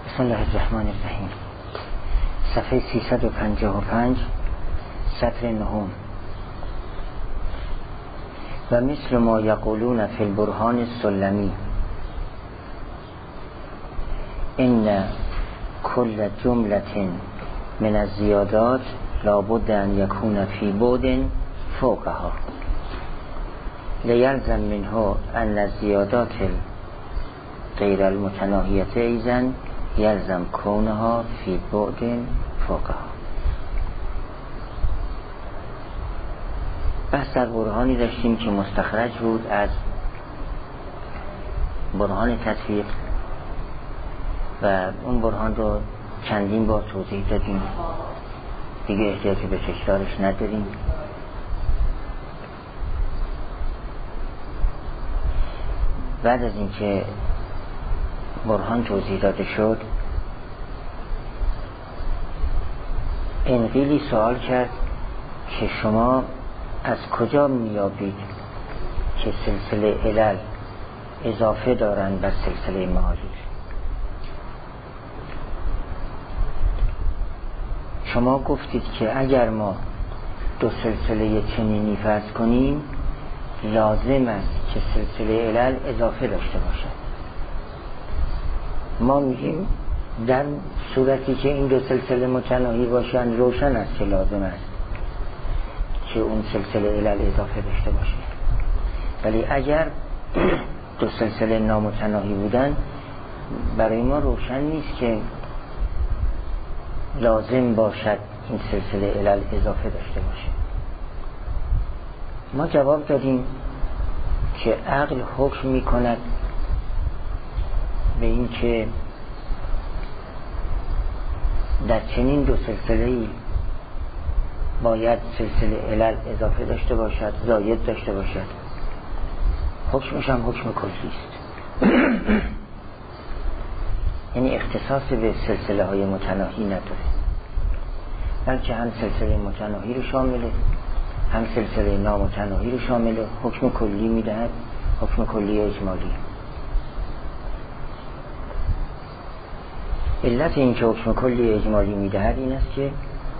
بسم الله الرحمن الرحیم. صفحه 355 سطر نهم. و مثل ما یقولون فی البرهان السلمی ان کل جملة من الزیادات لابد ان یکون فی بعد فوقها لیلزم منه ان الزیادات غیر المتناهیت ایضا یلزم کونها فی بعد فوقها. بحث در برهانی داشتیم که مستخرج بود از برهان تطبیق و اون برهان رو چندین بار توضیح دادیم، دیگه احتیاجی به تکرارش نداریم. بعد از اینکه برهان توضیح داده شد، انقیلی سوال کرد که شما از کجا میابید که سلسله علل اضافه دارن بر سلسله معالل؟ شما گفتید که اگر ما دو سلسله چنینی فرض کنیم لازم است که سلسله علل اضافه داشته باشد. ما میگیم در صورتی که این دو سلسله متناهی باشن روشن است که لازم است که اون سلسله علل اضافه داشته باشه، ولی اگر دو سلسله نامتناهی بودن برای ما روشن نیست که لازم باشد این سلسله علل اضافه داشته باشه. ما جواب دادیم که عقل حکم میکند به این که در چنین دو سلسله‌ای باید سلسله علل اضافه داشته باشد، زاید داشته باشد. حکمش هم حکم کلی است. یعنی اختصاص به سلسله های متناهی نداره، بلکه هم سلسله متناهی رو شامله هم سلسله نامتناهی رو شامله. حکم کلی میدهد، حکم کلی اجمالی. علت این که حکم کلی اجمالی میدهد این است که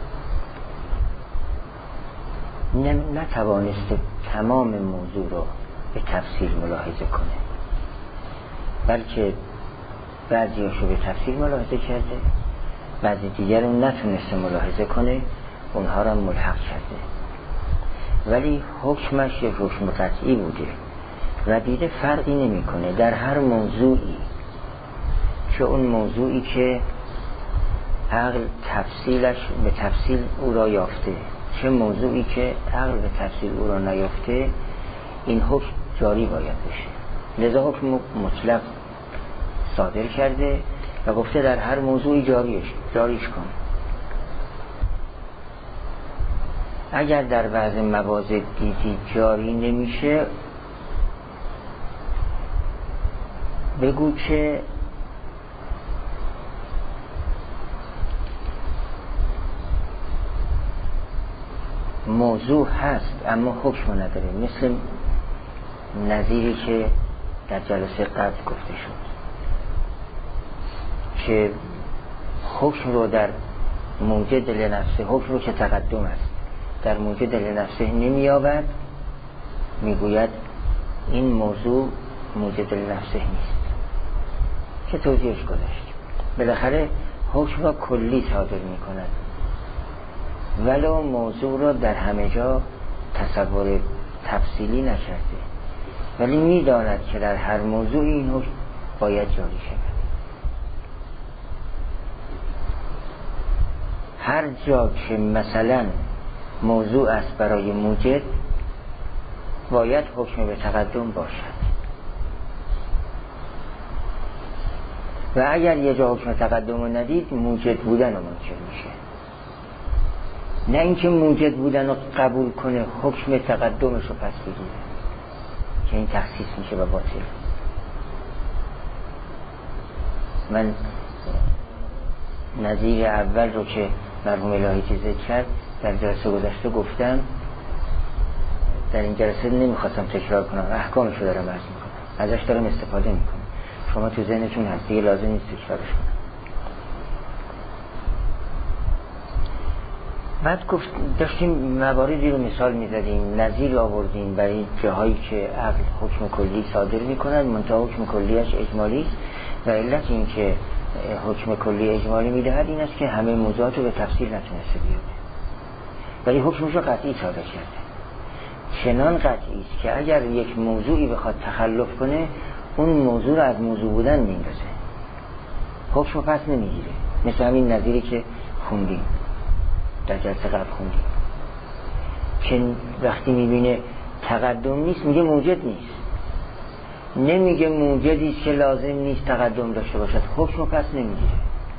نتوانسته تمام موضوع رو به تفصیل ملاحظه کنه، بلکه بعضی هاشو به تفصیل ملاحظه کرده، بعضی دیگر رو نتونسته ملاحظه کنه، اونها رو ملحق کرده. ولی حکمش یک حکم قطعی بوده و دیده فرقی نمی کنه در هر موضوعی، چه اون موضوعی که عقل تفصیلش به تفصیل او را یافته، چه موضوعی که عقل به تفصیل او را نیافته، این حکم جاری باید بشه. لذا حکم مطلق صادر کرده و گفته در هر موضوعی جاریش کن. اگر در بعض موارد دیدی جاری نمیشه، بگو که موضوع هست اما حکم نداره، مثل نظیری که در جلسه قبل گفته شد که حکم رو در موجد لنفسه، حکم رو که تقدم است در موجد لنفسه نمی‌یابد، میگوید این موضوع موجد لنفسه نیست که توضیحش گذاشت. بالاخره حکم را کلی صادر می‌کند ولو موضوع را در همه جا تصور تفصیلی نکرده، ولی می‌داند که در هر موضوع این حکم باید جاری شود. هر جا که مثلا موضوع است برای موجد باید حکم به تقدم باشد، و اگر یه جا حکم تقدم رو ندید موجد بودن رو منکر میشه. نه اینکه موجد بودن رو قبول کنه حکم تقدمش رو پس بگیره که این تخصیص میشه و باطل. من نظیر اول رو که مرحوم الهی ذکر کرد در جلسه گذشته گفتم، در این جلسه نمیخواستم تکرار کنم، احکامش رو دارم عرض میکنم، ازش دارم استفاده میکنم. شما تو ذهنتون هست، دیگه لازم نیست تکرارش کنم. بعد گفت داشتیم مواردی رو مثال میزدیم، نظیر آوردیم برای جاهایی که عقل حکم کلی صادر میکند منتها حکم کلیش اجمالی است و علت این که حکم کلی اجمالی میدهد این است که همه موضوعات رو به تفصیل نتونسته بیاره، ولی حکمش رو قطعی صادر کرده. چنان قطعی است که اگر یک موضوعی بخواد تخلف کنه اون موضوع رو از موضوع بودن میندازه، حکم رو پس نمیگیره. مثل همین نظیری که خوندیم در جلسه قبل خوندیم که وقتی میبینه تقدم نیست میگه موجد نیست، نمیگه موجدی است که لازم نیست تقدم داشته باشد، حکم رو پس نمیگیره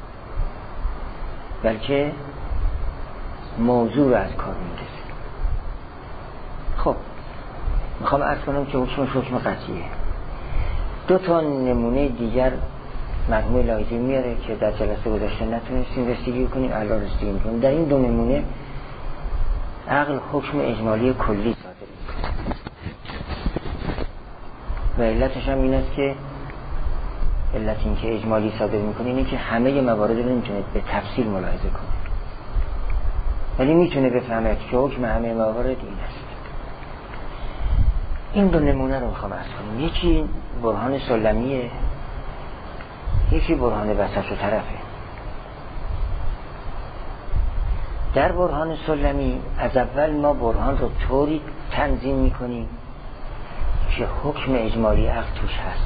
بلکه موضوع رو از کار میندازه. خب میخوام عرض کنم که حکم قطعیه. دو تا نمونه دیگر مرحوم لایزی میاره که در جلسه گذشته نتونستیم رسیدگی کنیم، الان رسیدگی میکنیم. در این دو نمونه عقل حکم اجمالی کلی صادر میکنه و علتش هم این است که علت این که اجمالی صادر میکنه اینه که همه موارد رو نمیتونه به تفصیل ملاحظه کنه، ولی میتونه بفهمه که حکم همه موارد این است. این دو نمونه رو میخوام عرض کنم. یکی برهان سلمیه، یکی برهان وسط و طرفه. در برهان سلمی از اول ما برهان رو طوری تنظیم میکنیم که حکم اجمالی عقل توش هست.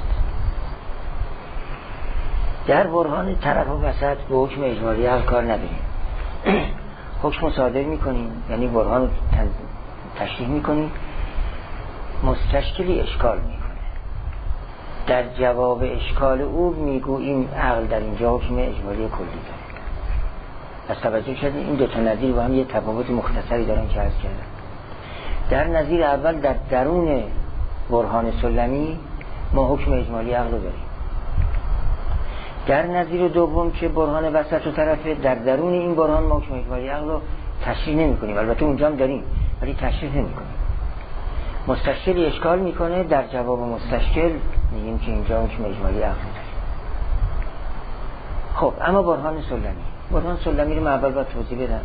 در برهان طرف و وسط به حکم اجمالی عقل کار نداریم، حکم رو صادر میکنیم، یعنی برهان رو تشریح میکنیم، مستشکلی اشکال میکنه، در جواب اشکال او میگوییم عقل در اینجا حکم اجمالی کلی داره. از توجه کردیم این دو تا نظیر با هم یه تفاوت مختصری دارن که عرض کردم. در نظیر اول در درون برهان سلمی ما حکم اجمالی عقل رو داریم. در نظیر دوم که برهان وسط و طرفه، در درون این برهان ما حکم اجمالی عقل رو تشریح نمی کنیم، البته اونجا هم داریم ولی تشریح نمی کنیم. مستشکلی اشکال میکنه، در جواب مستشکل میگیم که اینجا حکم اجمالی عقل داریم. خب اما برهان سلمی رو من اول باید توضیح بدم،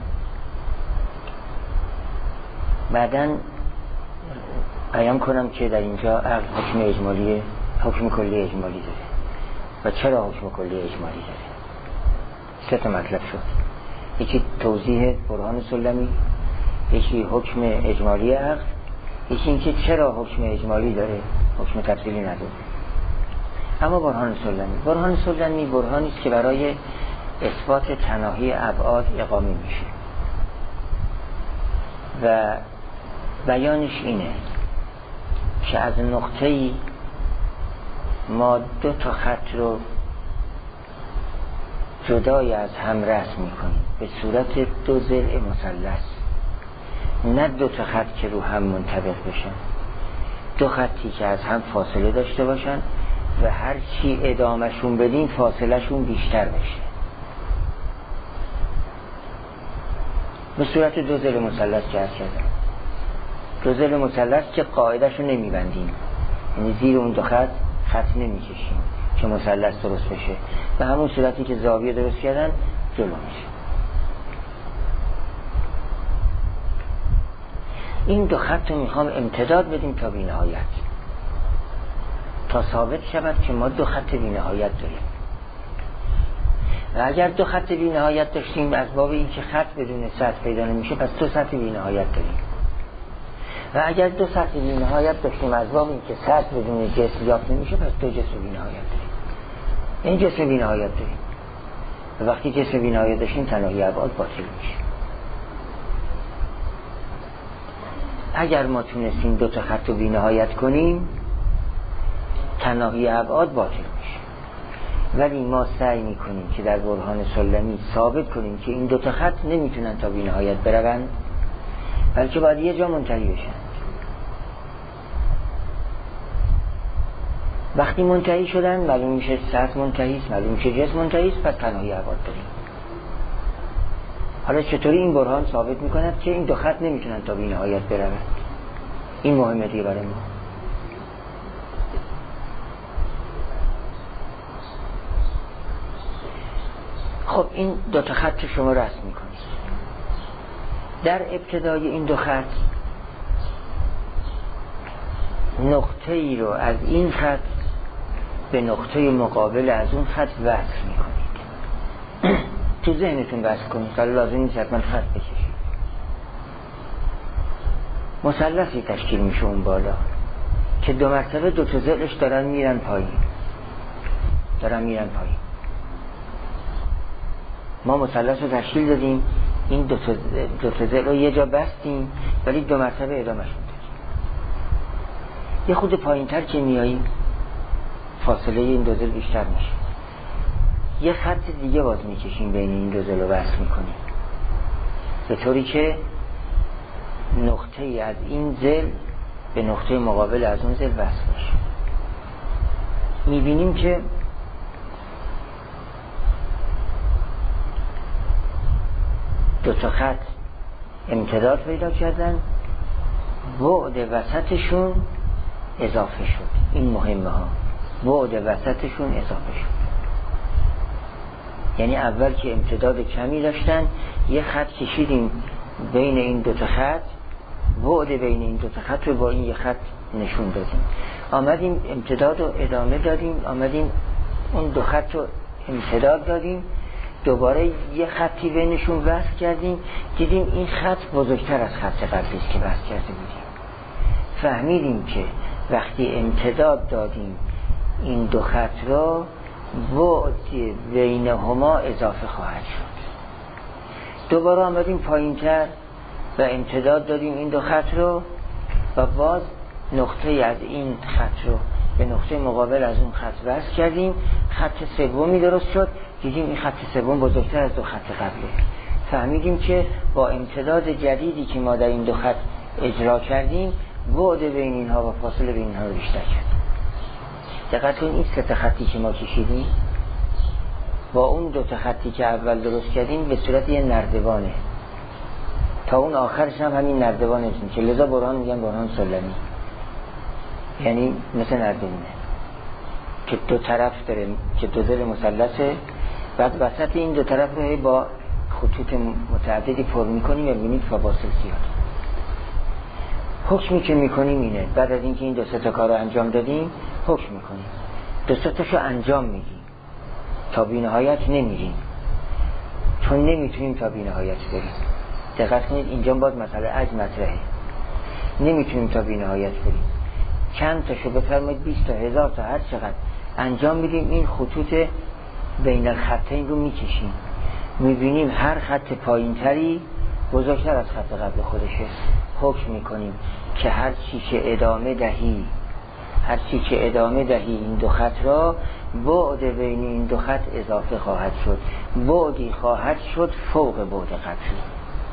بعداً بیان کنم که در اینجا عقل حکم کلی اجمالی داره و چرا حکم کلی اجمالی داره. سه تا مطلب شد، یکی توضیح برهان سلمی، یکی حکم اجمالی عقل، یکی اینکه چرا حکم اجمالی داره، حکم تفصیلی نداره. اما برهان سلمی برهانی است که برای اثبات تناهی ابعاد اقامه میشه و بیانش اینه که از نقطه‌ای ما دو تا خط رو جدای از هم رسم میکنیم به صورت دو ضلع مثلث، نه دو تا خط که رو هم منطبق بشن، دو خطی که از هم فاصله داشته باشن و هر چی ادامهشون بدین فاصله شون بیشتر بشه، به صورت دو ضلع مثلث که عرض کردم. دو ضلع مثلث که قاعدهشو نمیبندیم، یعنی زیر اون دو خط نمیکشیم که مثلث درست بشه، به همون صورتی که زاویه درست کردن جلو میشه. این دو خط رو میخوام امتداد بدیم تا بی نهایت، تا ثابت شود که ما دو خط بی نهایت داریم. و اگر دو خط بی نهایت داشتیم از باب این که خط بدون سطح پیدا نمیشه، پس دو سطح بی نهایت داریم. و اگر دو سطح بی نهایت داشتیم از باب این که سطح بدون جسم یافت نمیشه، پس دو جسم بی نهایت داریم. این جسم بی نهایت داریم و وقتی جسم بی نهایت داشتیم تناهی ابعاد باطل میشه. اگر ما تونستیم دو تا خط رو بی نهایت کنیم تناهی ابعاد باطل میشه، ولی ما سعی میکنیم که در برهان سلمی ثابت کنیم که این دو تا خط نمیتونن تا بی نهایت بروند، بلکه باید یه جا منتهی بشن. وقتی منتهی شدن معلوم میشه سطح منتهی است، معلوم میشه جسم منتهی است، پس تناهی ابعاد داریم. حالا چطوری این برهان ثابت میکند که این دو خط نمیتونن تا بی نهایت بروند؟ این مهمه دیگه برای ما. خب این دو تا خط شما رسم میکنید، در ابتدای این دو خط نقطه ای رو از این خط به نقطه مقابل از اون خط وصل میکنید. تو ذهنتون وصل کنید، حالا لازم نیست حتما خط بکشید. مثلثی تشکیل میشه اون بالا که دو مرتبه دو تا ضلعش دارن میرن پایین. ما مثلث رو تشکیل دادیم، این دو تا ضلع رو یه جا بستیم ولی دو مرتبه ادامه‌شون دادیم. یه خود پایین‌تر که میاییم فاصله این دو ضلع بیشتر میشه. یه خط دیگه باز میکشیم بین این دو ضلع رو وصل میکنیم به طوری که نقطه ای از این ضلع به نقطه مقابل از اون ضلع وصل میشه. میبینیم که دو تا خط امتداد پیدا کردن، بعد وسطشون اضافه شد. این مهمه ها، بعد وسطشون اضافه شد. یعنی اول که امتداد کمی داشتن یه خط کشیدیم بین این دو تا خط، بعد بین این دو تا خط رو با این یه خط نشون دادیم. آمدیم امتداد رو ادامه دادیم، آمدیم اون دو خط رو امتداد دادیم، دوباره یه خطی بینشون وصل کردیم، دیدیم این خط بزرگتر از خط قبلی است که وصل کرده بودیم. فهمیدیم که وقتی امتداد دادیم این دو خط را، بعد بینهما اضافه خواهد شد. دوباره آمدیم پایینتر و امتداد دادیم این دو خط رو و باز نقطه از این خط رو به نقطه مقابل از اون خط وصل کردیم. خط سومی درست شد، دیدیم این خط سوم بزرگتر از دو خط قبله. فهمیدیم که با امتداد جدیدی که ما در این دو خط اجرا کردیم، بعد بین اینها و فاصله بین اینها رو بیشتر کردیم. دقت کنید این سه تا خطی که ما کشیدیم با اون دو تا خطی که اول درست کردیم به صورت یه نردبانه، تا اون آخرش هم همین نردبانه میشه که لذا برهان میگن برهان سلمی، یعنی مثل نردبونه که دو طرف داره، که دو ضلع مثلثه، بعد وسط این دو طرف رو با خطوط متعددی پر میکنیم و ببینید فواصل زیاد. حکمی که میکنیم اینه، بعد از اینکه این دو سه تا کار رو انجام دادیم حکم میکنیم، دو سه تاشو انجام میدیم، تا بی‌نهایت نمیریم، چون نمیتونیم تا بی‌نهایت بریم. دقت کنید اینجا باز مسئله عجز مطرحه، نمیتونیم تا بی‌نهایت بریم، چند تاشو بفرمایید 20 تا 1000 تا هر چقدر انجام میدیم، این خطوط بین الخطین رو میکشیم، میبینیم هر خط پایینتری بزرگتر از خط قبل خودشه. حکم میکنیم که هر چی که ادامه دهی این دو خط را، بعد بین این دو خط اضافه خواهد شد، بعدی خواهد شد فوق بعد قبلی.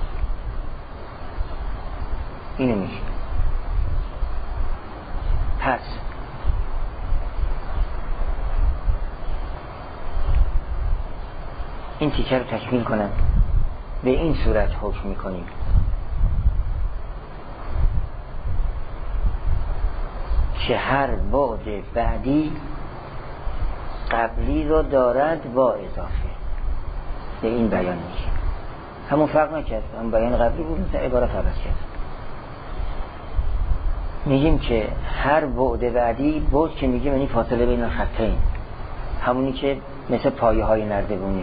اینو میشه. پس این تیکه رو تکمیل کنم. به این صورت حکم میکنیم که هر بعد بعدی قبلی رو دارد با اضافه. به این بیان میشه، همون فرق نکرد، همون بیان قبلی بود، مثلا عبارت عوض کرد. میگیم که هر بعد بعدی، بعد که میگیم یعنی فاصله بین خطین، همونی که مثل پایه های نردبونه،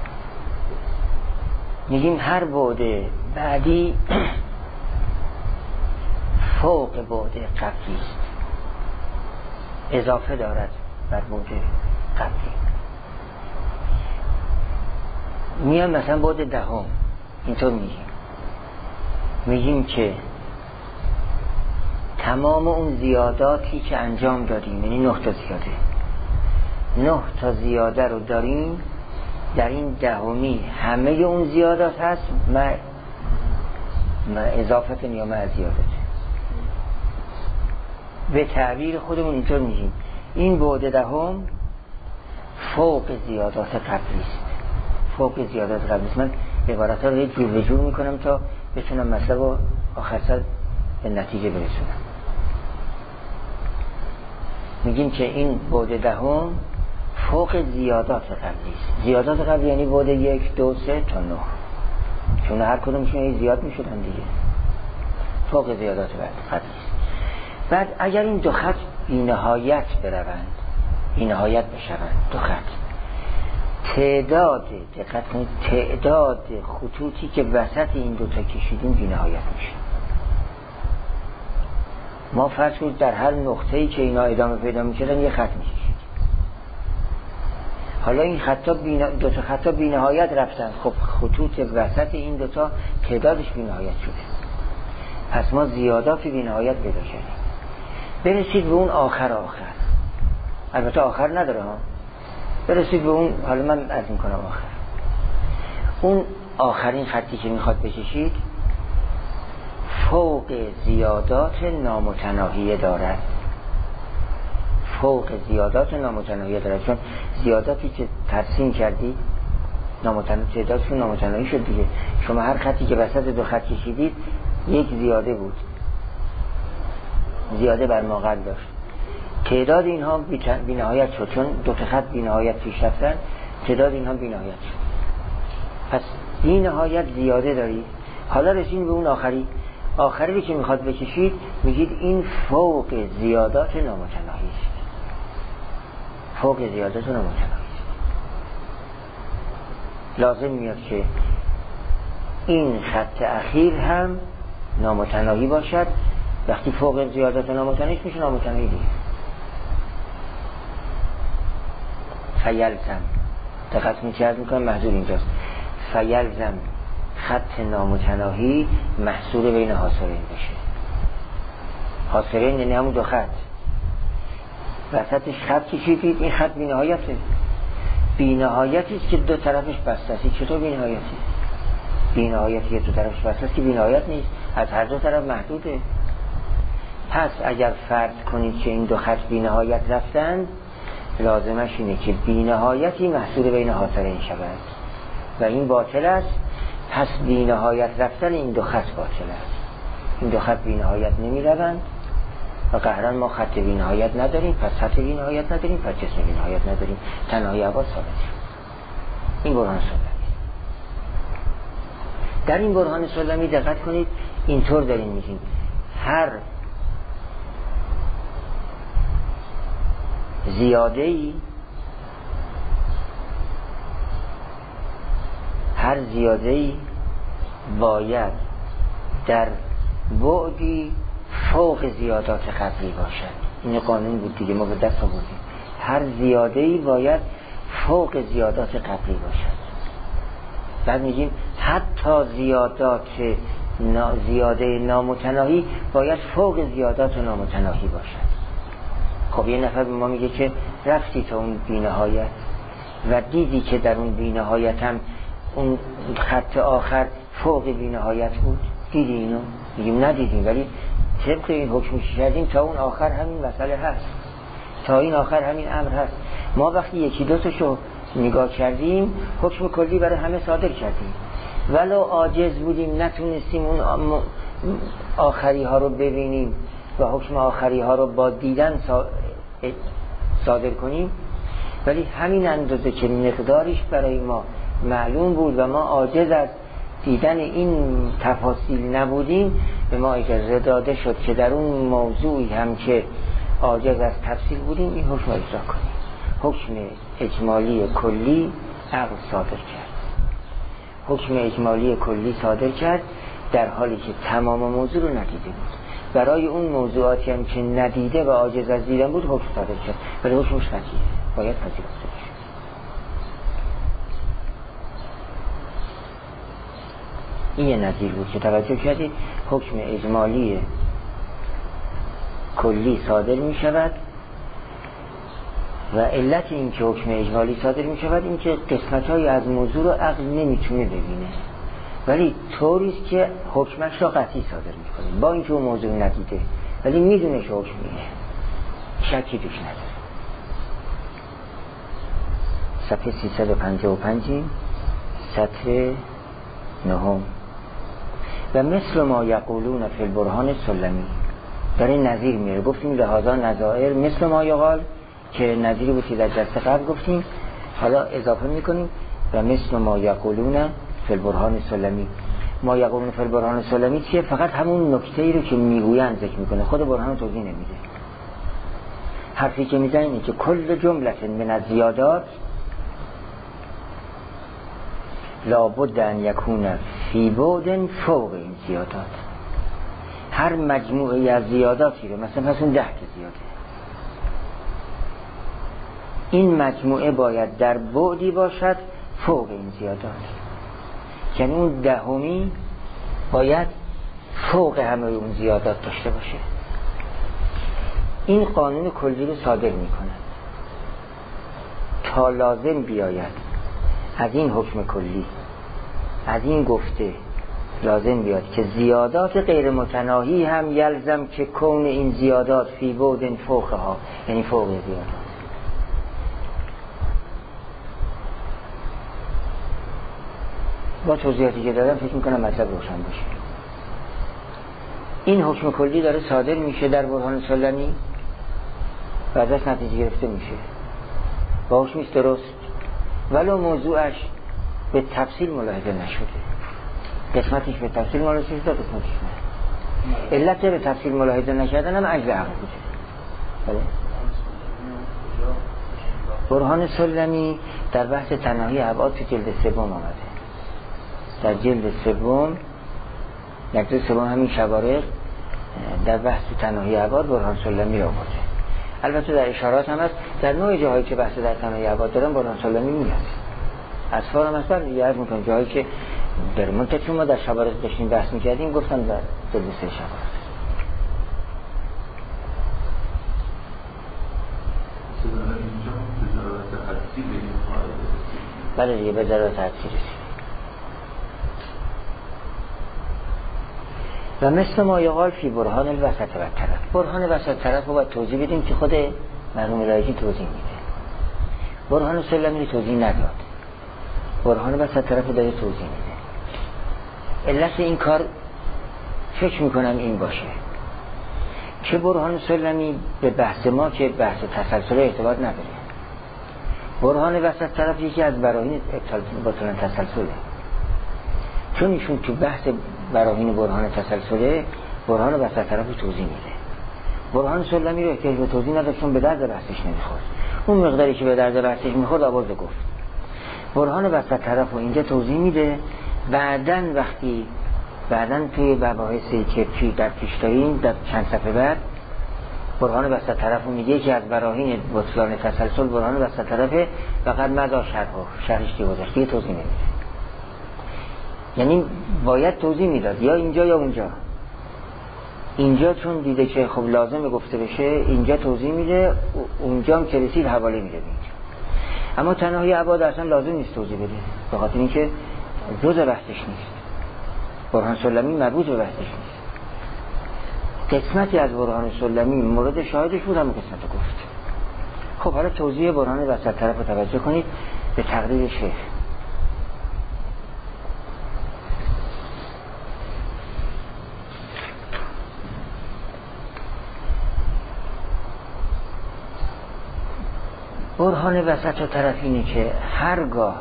میگیم هر بعد بعدی فوق بعد قبلی است، اضافه دارد بر بعد قبلی. میام مثلا بعد دهم اینطور میگیم که تمام اون زیاداتی که انجام دادیم، یعنی 9 تا زیاده، 9 تا زیاده رو داریم در این دهمی، همه اون زیادات هست مع اضافت یا مع زیادت. به تعبیر خودمون اینطور میگیم این بعد دهم فوق زیادات قبلی است، فوق زیادات قبلی است. من عبارت‌ها رو یک جور و جور میکنم تا بتونم مطلب رو آخر سر به نتیجه برسونم. میگیم که این بعد دهم فوق زیادات قبلی است. زیادات قبلی یعنی بعد 1 2 3 تا 9، چون هر کدومشون زیاد میشدن دیگه، فوق زیادات قطعی. بعد اگر این دو خط بی‌نهایت بروند، بی‌نهایت بشوند دو خط، دقت کنید تعداد خطوطی که وسط این دو تا کشیدیم بی‌نهایت میشه. ما فرض کنید در هر نقطه‌ای که اینا ادامه پیدا می‌کردن یه خط می‌کشید. حالا این خطا دو تا خطا بی‌نهایت رفتن، خب خطوط وسط این دو تا تعدادش بی‌نهایت شده. پس ما زیادات بی‌نهایت پیدا کردیم. برسید به اون آخر، البته آخر نداره ها، برسید به اون، حالا من عرض می‌کنم آخر، اون آخرین خطی که میخواد بکشید فوق زیادات نامتناهیه دارد. فوق زیادات نامتناهیه دارد، چون زیاداتی که ترسیم کردید تعدادشون نامتناهی شد دیگه. شما هر خطی که وسط دو خط کشیدید یک زیاده بود، زیاده بر ما قبل داشت، تعداد اینها بی‌نهایت شد، چون دو تا خط بی‌نهایت پیش رفتن، تعداد اینها بی‌نهایت شد. پس بی‌نهایت زیاده دارید. حالا رسید به اون آخری که میخواد بکشید، میگید این فوق زیادات نامتناهی است. فوق زیادات نامتناهی است. لازم میاد که این خط اخیر هم نامتناهی باشد. وقتی فوق زیادات نامتناهی میشه نامتناهی دیگه. فیلزم، دقت میکنم محضور اینجاست، فیلزم خط نامتناهی محصور بین حاصرین بشه. حاصرین یعنی همون دو خط، وسطش خط کشیدید، این خط بی‌نهایته. بی‌نهایتی است که دو طرفش بسته است. چطور بی‌نهایتی؟ بی‌نهایتی که دو طرفش بسته است که بی‌نهایت نیست، از هر دو طرف محدوده. پس اگر فرض کنید که این دو خط بی‌نهایت رفتند، لازمش اینه که بی‌نهایتی محصور بین حاصرین شود و این باطل است. پس بی‌نهایت رفتن این دو خط باطل است. این دو خط بی‌نهایت نمی‌روند و قهرن ما خط بی‌نهایت نداریم، پس خط بی‌نهایت نداریم، پس جسم بی‌نهایت نداریم. تنهایی عباد ثابت شد. این برهان سلمی. در این برهان سلمی دقت کنید اینطور داریم میگیم هر زیاده‌ای باید در بعدی فوق زیادات قبلی باشد. این قانون بود دیگه، ما به دست آوردیم. هر زیاده‌ای باید فوق زیادات قبلی باشد. بعد میگیم حتی زیاده نامتناهی باید فوق زیادات نامتناهی باشد. خب یه نفر به ما میگه که رفتی تا اون بی‌نهایت و دیدی که در اون بی‌نهایت هم اون خط آخر فوق بی‌نهایت بود، دیدی اینو؟ میگیم ندیدیم، ولی طبق این حکمش کردیم تا اون آخر همین مسئله هست، تا این آخر همین امر هست. ما وقتی یکی دو تاشو نگاه کردیم حکم کلی برای همه صادر کردیم، ولو عاجز بودیم نتونستیم اون آخری ها رو ببینیم و حکم آخری ها رو با دیدن صادر کنیم، ولی همین اندازه که مقدارش برای ما معلوم بود و ما عاجز از دیدن این تفاصیل نبودیم، به ما اجازه داده شد که در اون موضوعی هم که عاجز از تفصیل بودیم این حکم اجرا کنیم. حکم اجمالی کلی عقل صادر کرد. حکم اجمالی کلی صادر کرد در حالی که تمام موضوع رو ندیده بود. برای اون موضوعاتی هم که ندیده و عاجز از دیدن بود حکم صادر کرد، ولی حکمش قطعیه، باید پذیرفته بشه. این یه نظیر بود که توجه کردید. حکم اجمالی کلی صادر می شود و علت این که حکم اجمالی صادر می شود این که قسمت های از موضوع رو عقل نمیتونه ببینه، ولی طوریست که حکمش را قطعی صادر می کنه، با اینکه اون موضوع ندیده ولی میدونه که حکم اینه، شکی توش نداره. صفحه 355 سطر 9. و مثل ما یقولون فی البرهان سلمی، داره نظیر میره. گفتیم لحاظا نظائر مثل ما یقال که نظیری بود که در جلسه قبل گفتیم، حالا اضافه میکنیم و مثل ما یقولون فی البرهان سلمی. ما یقولون فی البرهان سلمی چیه؟ فقط همون نکته ای رو که میگویند ذکر میکنه، خود برهان توضیح نمیده. حرفی که میزنه اینه که کل جملت من الزیادات لابد ان یکون فی بعد فوق این زیادات. هر مجموعه از زیاداتی رو مثلا پس اون 10 تا زیاده، این مجموعه باید در بعدی باشد فوق این زیادات، یعنی اون دهمی باید فوق همه اون زیادات داشته باشه. این قانون کلی رو صادر میکنه تا لازم بیاید از این حکم کلی، از این گفته لازم بیاد که زیادات غیر متناهی هم یلزم که کون این زیادات فی بعد فوقها، یعنی فوق زیادات. با توضیحاتی که دادم فکر میکنم مطلب روشن باشه. این حکم کلی داره صادر میشه در برهان سلمی و ازش نتیجه گرفته میشه، با حکمیست درست ولو موضوعش به تفصیل ملاحظه نشده، قسمتش به تفصیل ملاحظه شده، قسمتش نه. علت به تفصیل ملاحظه نشدن هم عجز عقل بوده. بله. برهان سلمی در بحث تناهی ابعاد تو جلد 3 آمده. در جلد 3 همین شوارق در بحث تناهی ابعاد برهان سلمی را آورده. البته در اشارات هم هست، در نوع جاهایی که بحث در تناهی ابعاد دارن برهان سلمی میاد. اسفار هم هست یاد میکنم جاهایی که در منطقه ما در شوارق داشتیم بحث میکردیم گفتم در جلد 3 شوارق. بله دیگه به ضرورت حدسی رسید. و مثل ما یقال فی برهان الوسط و طرف. برهان وسط طرف رو باید توضیح بدیم که خود مرحوم لایقی توضیح میده. برهان سلمی توضیح نداد، برهان وسط طرف رو داره توضیح میده. علت این کار فکر میکنم این باشه که برهان سلمی به بحث ما که بحث تسلسل اعتبار نداره. برهان وسط طرف یکی از براهین باطلان تسلسله، چون ایشون تو بحث براهین برهان تسلسله برهان وسط طرف رو توضیح میده. برهان سلمی رو احتیاج به توضیح نداشت چون به درد بحثش نمیخورد. اون مقداری که به درد بحثش میخورد آورد گفت. برهان وسط طرف رو اینجا توضیح میده. بعدن توی مباحثی که در پیش داریم در چند صفحه بعد برهان وسط طرف رو میگه که از براهین بطلان تسلسل برهان وسط طرفه و قد مزا شرحش دیگه گذاشت، دیگه توضیح نمیده. یعنی باید توضیح میداد یا اینجا یا اونجا. اینجا چون دیده که خب لازمه گفته بشه اینجا توضیح میده، اونجا هم که رسید حواله میده اینجا. اما تناهی ابعاد اصلا لازم نیست توضیح بده، به خاطر اینکه جزء بحثش نیست. برهان سلمی مربوط به بحثش نیست. قسمتی از برهان سلمی مورد شاهدش بود، هم قسمت گفت. خب حالا توضیح برهان وسط طرف رو توجه کنید به تقریر شیخ. برهان وسط طرف اینه که هرگاه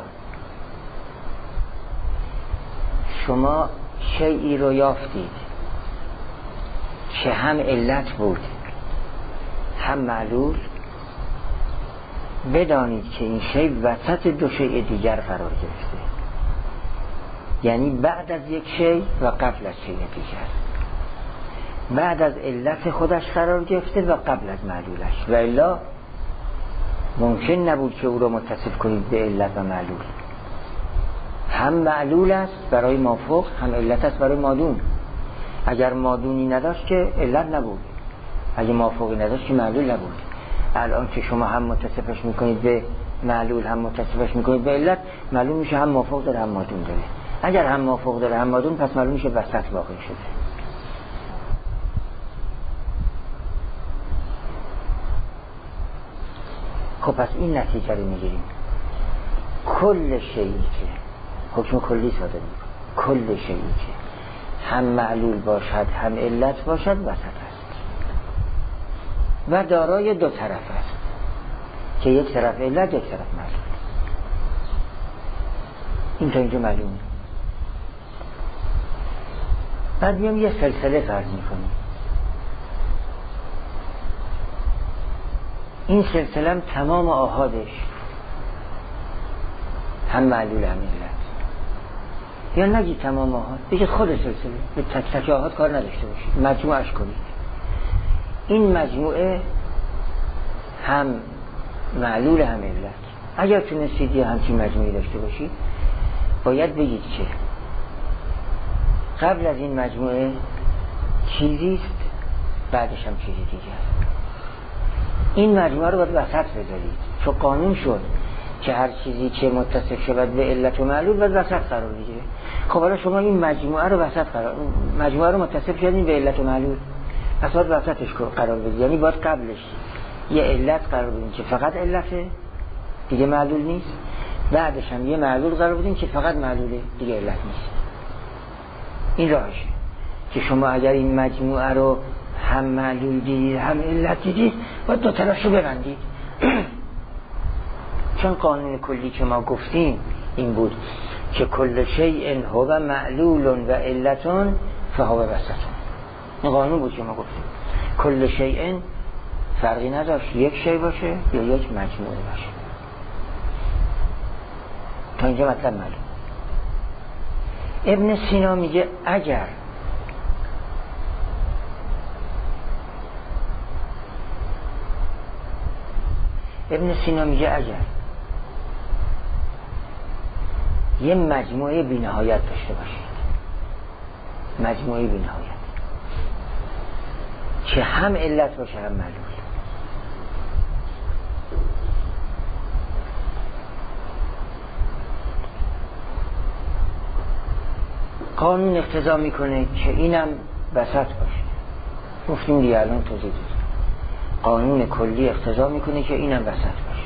شما شیئی رو یافتید که هم علت بود هم معلول، بدانید که این شیء وسط دو شیء دیگر قرار گرفته، یعنی بعد از یک شیء و قبل از شیء دیگر، بعد از علت خودش قرار گرفته و قبل از معلولش، و الا ممکن نبود که او را متصف کنید به علت و معلول. هم معلول است برای مافوق، هم علت است برای مادون. اگر مادونی نداشت که علت نبود، اگر مافوقی نداشت که معلول نبود. الان که شما هم متصفش میکنید به معلول هم متصفش میکنید به علت، معلوم میشه هم مافوق داره هم مادون داره. اگر هم مافوق داره هم مادون، پس معلوم میشه وسط واقع شده. خب پس این نتیجه رو میگیریم کل شیئی که حکم کلی صادر میکنه، کل شیئی که هم معلول باشد هم علت باشد وسط است و دارای دو طرف است که یک طرف علت یک طرف معلول. این تا اینجا معلومه. بعد میام یه سلسله فرض میکنیم. این سلسله هم تمام آحادش هم معلول هم علت، یا نگی تمام آحاد، بگید خود سلسله، به تک تک آحاد کار نداشته باشید، مجموعش کنید. این مجموعه هم معلول هم علت. اگر تونستید یه همچین مجموعی داشته باشید، باید بگید که قبل از این مجموعه چیزیست، بعدش هم چیزی دیگه است. این مجموعه رو باید وسط بذارید، چون قانون شد که هر چیزی که متصف شود به علت و معلول باید وسط قرار بگیره. خب حالا شما این مجموعه رو وسط مجموعه رو متصف کردین به علت و معلول، پس باید وسطش قرار بدید. یعنی باید قبلش یه علت قرار بدین که فقط علته، دیگه معلول نیست، بعدش هم یه معلول قرار بدین که فقط معلوله، دیگه علت نیست. این راهشه که شما اگر این مجموعه رو هم معلول دیدید هم علت دیدید، باید دو طرفشو ببندید. چون قانون کلی که ما گفتیم این بود که کل شیء هو معلول و علتون فهو وسطون. این قانون بود که ما گفتیم کل شیء فرقی نداشت یک شیء باشه یا یک مجموعه باشه. تا اینجا مطلب معلوم. ابن سینا میگه اگر یه مجموعه بی‌نهایت داشته باشید، مجموعه بی‌نهایت که هم علت باشه هم معلول، قانون اقتضا میکنه که اینم وسط باشه. گفتیم دیگه الان توضیح دادیم. قانون کلی اقتضا میکنه که اینم وسط باشه،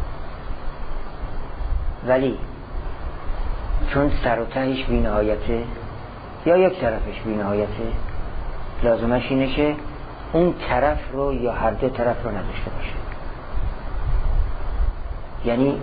ولی چون سر و تهش بی‌نهایته یا یک طرفش بی‌نهایته، لازمش اینه که اون طرف رو یا هر دو طرف رو نداشته باشه. یعنی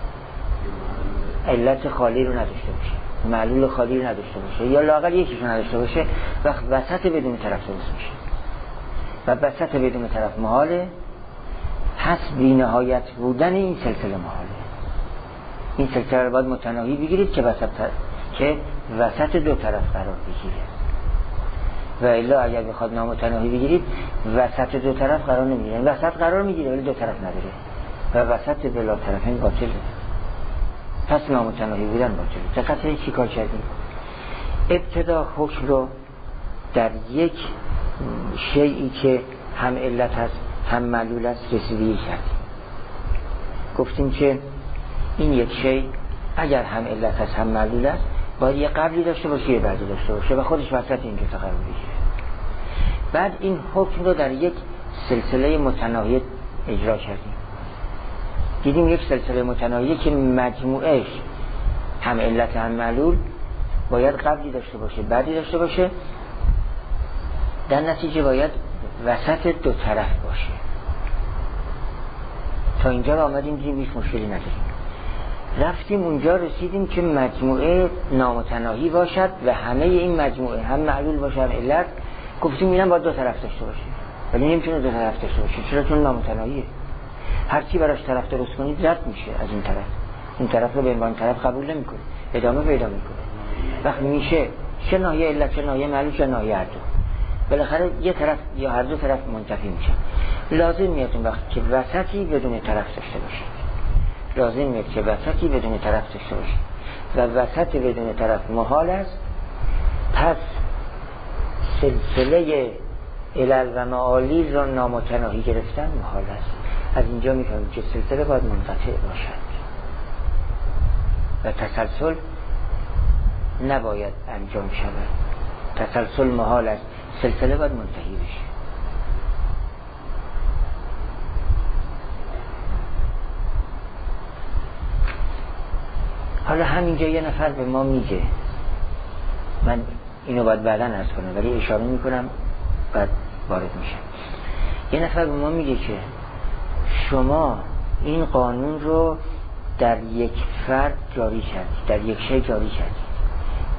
علت خالی رو نداشته باشه، معلول خالی رو نداشته باشه، یا لااقل یکیش رو نداشته باشه. وقت وسط بدون طرف درست میشه و وسط بدون طرف محاله، پس بی‌نهایت بودن این سلسله محاله. این سلسله رو باید متناهی بگیرید که وسط دو طرف قرار بگیره، و الا اگر بخواد نامتناهی بگیرید وسط دو طرف قرار نمیگیره. وسط قرار میگیره ولی دو طرف نداره و وسط بلا طرفین باطله، پس نامتناهی بودن باطله. دقت کنید چی کار کردیم. ابتدا حکم رو در یک شیئی که هم علت هست هم معلول است رسیدگی کردیم. گفتیم که این یک شیء اگر هم علت هست هم معلول است، باید یه قبلی داشته باشه یه بعدی داشته باشه و خودش وسط این دو تا قرار بگیره. بعد این حکم رو در یک سلسله متناهی اجرا کردیم. دیدیم یک سلسله متناهی که مجموعش هم علت هم معلول باید قبلی داشته باشه بعدی داشته باشه، در نتیجه باید وسط دو طرف باشه. تا اینجا رو آمدیم دیدیم هیچ مشکلی نداریم. رفتیم اونجا رسیدیم که مجموعه نامتناهی باشد و همه این مجموعه هم معلول باشه هم علت. گفتیم اینم باید دو طرف داشته باشه، ولی نمیتونه دو طرف داشته باشه. چرا؟ چون نامتناهیه. هر چی براش طرف درست کنید رد میشه از این طرف، این طرف رو به عنوان طرف قبول نمیکنه، ادامه پیدا میکنه. وقتی میشه چه ناحیه علت چه ناحیه معلول چه ناحیه هر دو، بالاخره یه طرف یا هر دو طرف منتفی میشن. لازم میاد اون وقت که وسطی بدون طرف داشته باشید، لازم میاد که وسطی بدون طرف داشته باشید و وسط بدون طرف محال است. پس سلسله علل و معالی را نامتناهی گرفتن محال است. از اینجا میفهمیم که سلسله باید منقطع باشد و تسلسل نباید انجام شود. تسلسل محال است، سلسله باید منتهی بشه. حالا همینجا یه نفر به ما میگه، من اینو باید بعداً عرض کنم ولی اشاره میکنم بعد وارد میشه. یه نفر به ما میگه که شما این قانون رو در یک فرد جاری کردید، در یک شی جاری کردید،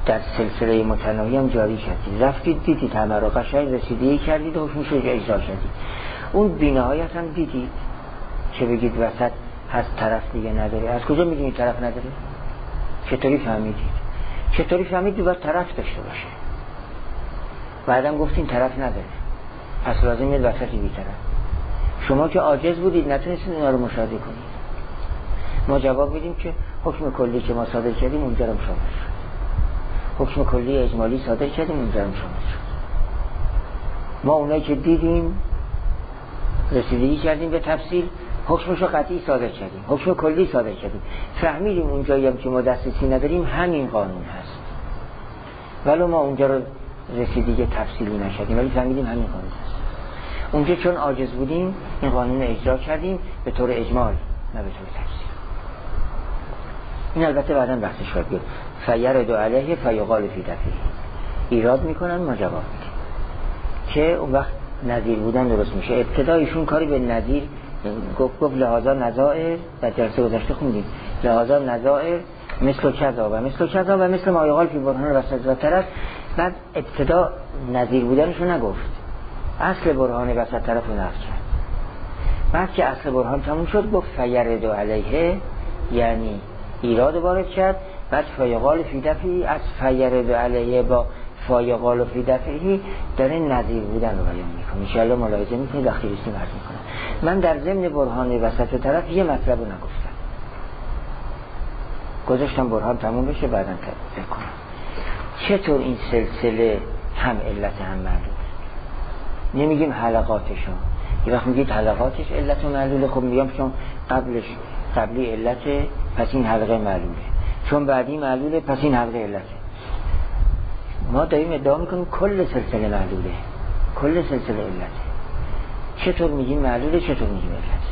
در سلسله متناهی هم جاری کردید، رفتید دیدید همه رو قشنگ رسیدگی کردید و حکمش رو اجرا کردید. اون بی‌نهایت هم دیدید که بگید وسط هست طرف دیگه نداره. از کجا میدونید طرف نداره؟ چطوری فهمیدید؟ چطوری فهمیدید باید طرف داشته باشه؟ بعدم گفتین طرف نداره، پس لازم میاد وسطی بی طرف. شما که عاجز بودید نتونستید اینا رو مشاهده کنید. ما جواب میدیم که حکم کلی که ما صادر کردیم اونجا هم شامل شد، حکم کلی اجمالی صادر کردیم اونجا هم شامل شد. ما اونایی که دیدیم رسیدگی کردیم به تفصیل، حکمش رو قطعی صادر کردیم، حکم کلی صادر کردیم، فهمیدیم اونجایی هم که ما دسترسی نداریم همین قانون هست، ولو ما اونجا رو رسیدگی تفصیلی نشدیم ولی فهمیدیم همین قانون هست. اونجا چون عاجز بودیم این قانون رو اجرا کردیم به طور اجمال نه به طور تفصیل. این البته بعداً بحثش خواهد بود. فیرد علیه فیقال فی دفعه، ایراد میکنن ما جواب میدیم که اون وقت نظیر بودن درست میشه. ابتدایشون کاری به نظیر گفت لحاظا نظائر، در جلسه گذشته خوندیم لحاظا نظائر مثل کذا و مثل کذا و مثل ما یقال فی برهان وسط و طرف. بعد ابتدا نظیر بودنشو نگفت، اصل برهان وسط طرف رو نقل کرد. بعد که اصل برهان تموم شد گفت فیرد علیه، یعنی ایراد وارد کرد. بعد فیقال فی دفعی، از فیرد علیه با فیقال فی دفعی داره نظیر بودن رو بیان میکنه. انشاءالله ملاحظه میکنید وقتی رسیم عرض میکنم. من در ضمن برهان وسط طرف یه مطلب رو نگفتم، گذاشتم برهان تموم بشه بعداً تفکر کنم. چطور این سلسله هم علت هم معلول؟ نمیگیم حلقاتشون. یه وقت میگید حلقاتش علت و معلوله، خب میگم چون قبلی علته پس این حلقه معلوله، چون بعدی معلوله پس این حلقه علته. ما داریم ادعا میکنیم کل سلسله معلوله، کل سلسله علته. چطور میگیم معلوله چطور میگیم علت؟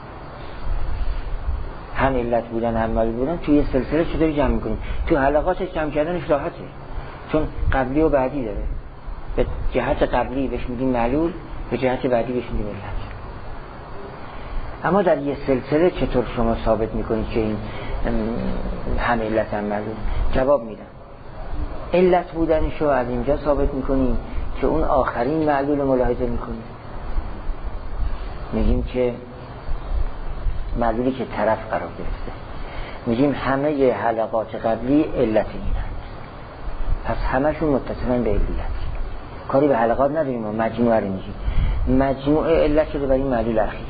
هم علت بودن هم معلول بودن توی سلسله چطوری جمع میکنیم؟ تو حلقاتش جمع کردنش راحته، چون قبلی و بعدی داره. به جهت قبلی بهش میگیم معلول، به جهت بعدی بهش میگیم علت. اما در یه سلسله چطور شما ثابت میکنید که این هم علت هم معلول؟ جواب میدم. علت بودنشو از اینجا ثابت میکنیم که اون آخرین معلول ملاحظه میکنیم. میگیم که معلولی که طرف قرار گرفته، میگیم همه حلقات قبلی علت اینن، پس همشون متصلن به علت. کاری به حلقات نداریم، ما مجموعه رو میگیم. مجموعه علت شده برای این معلول اخیر.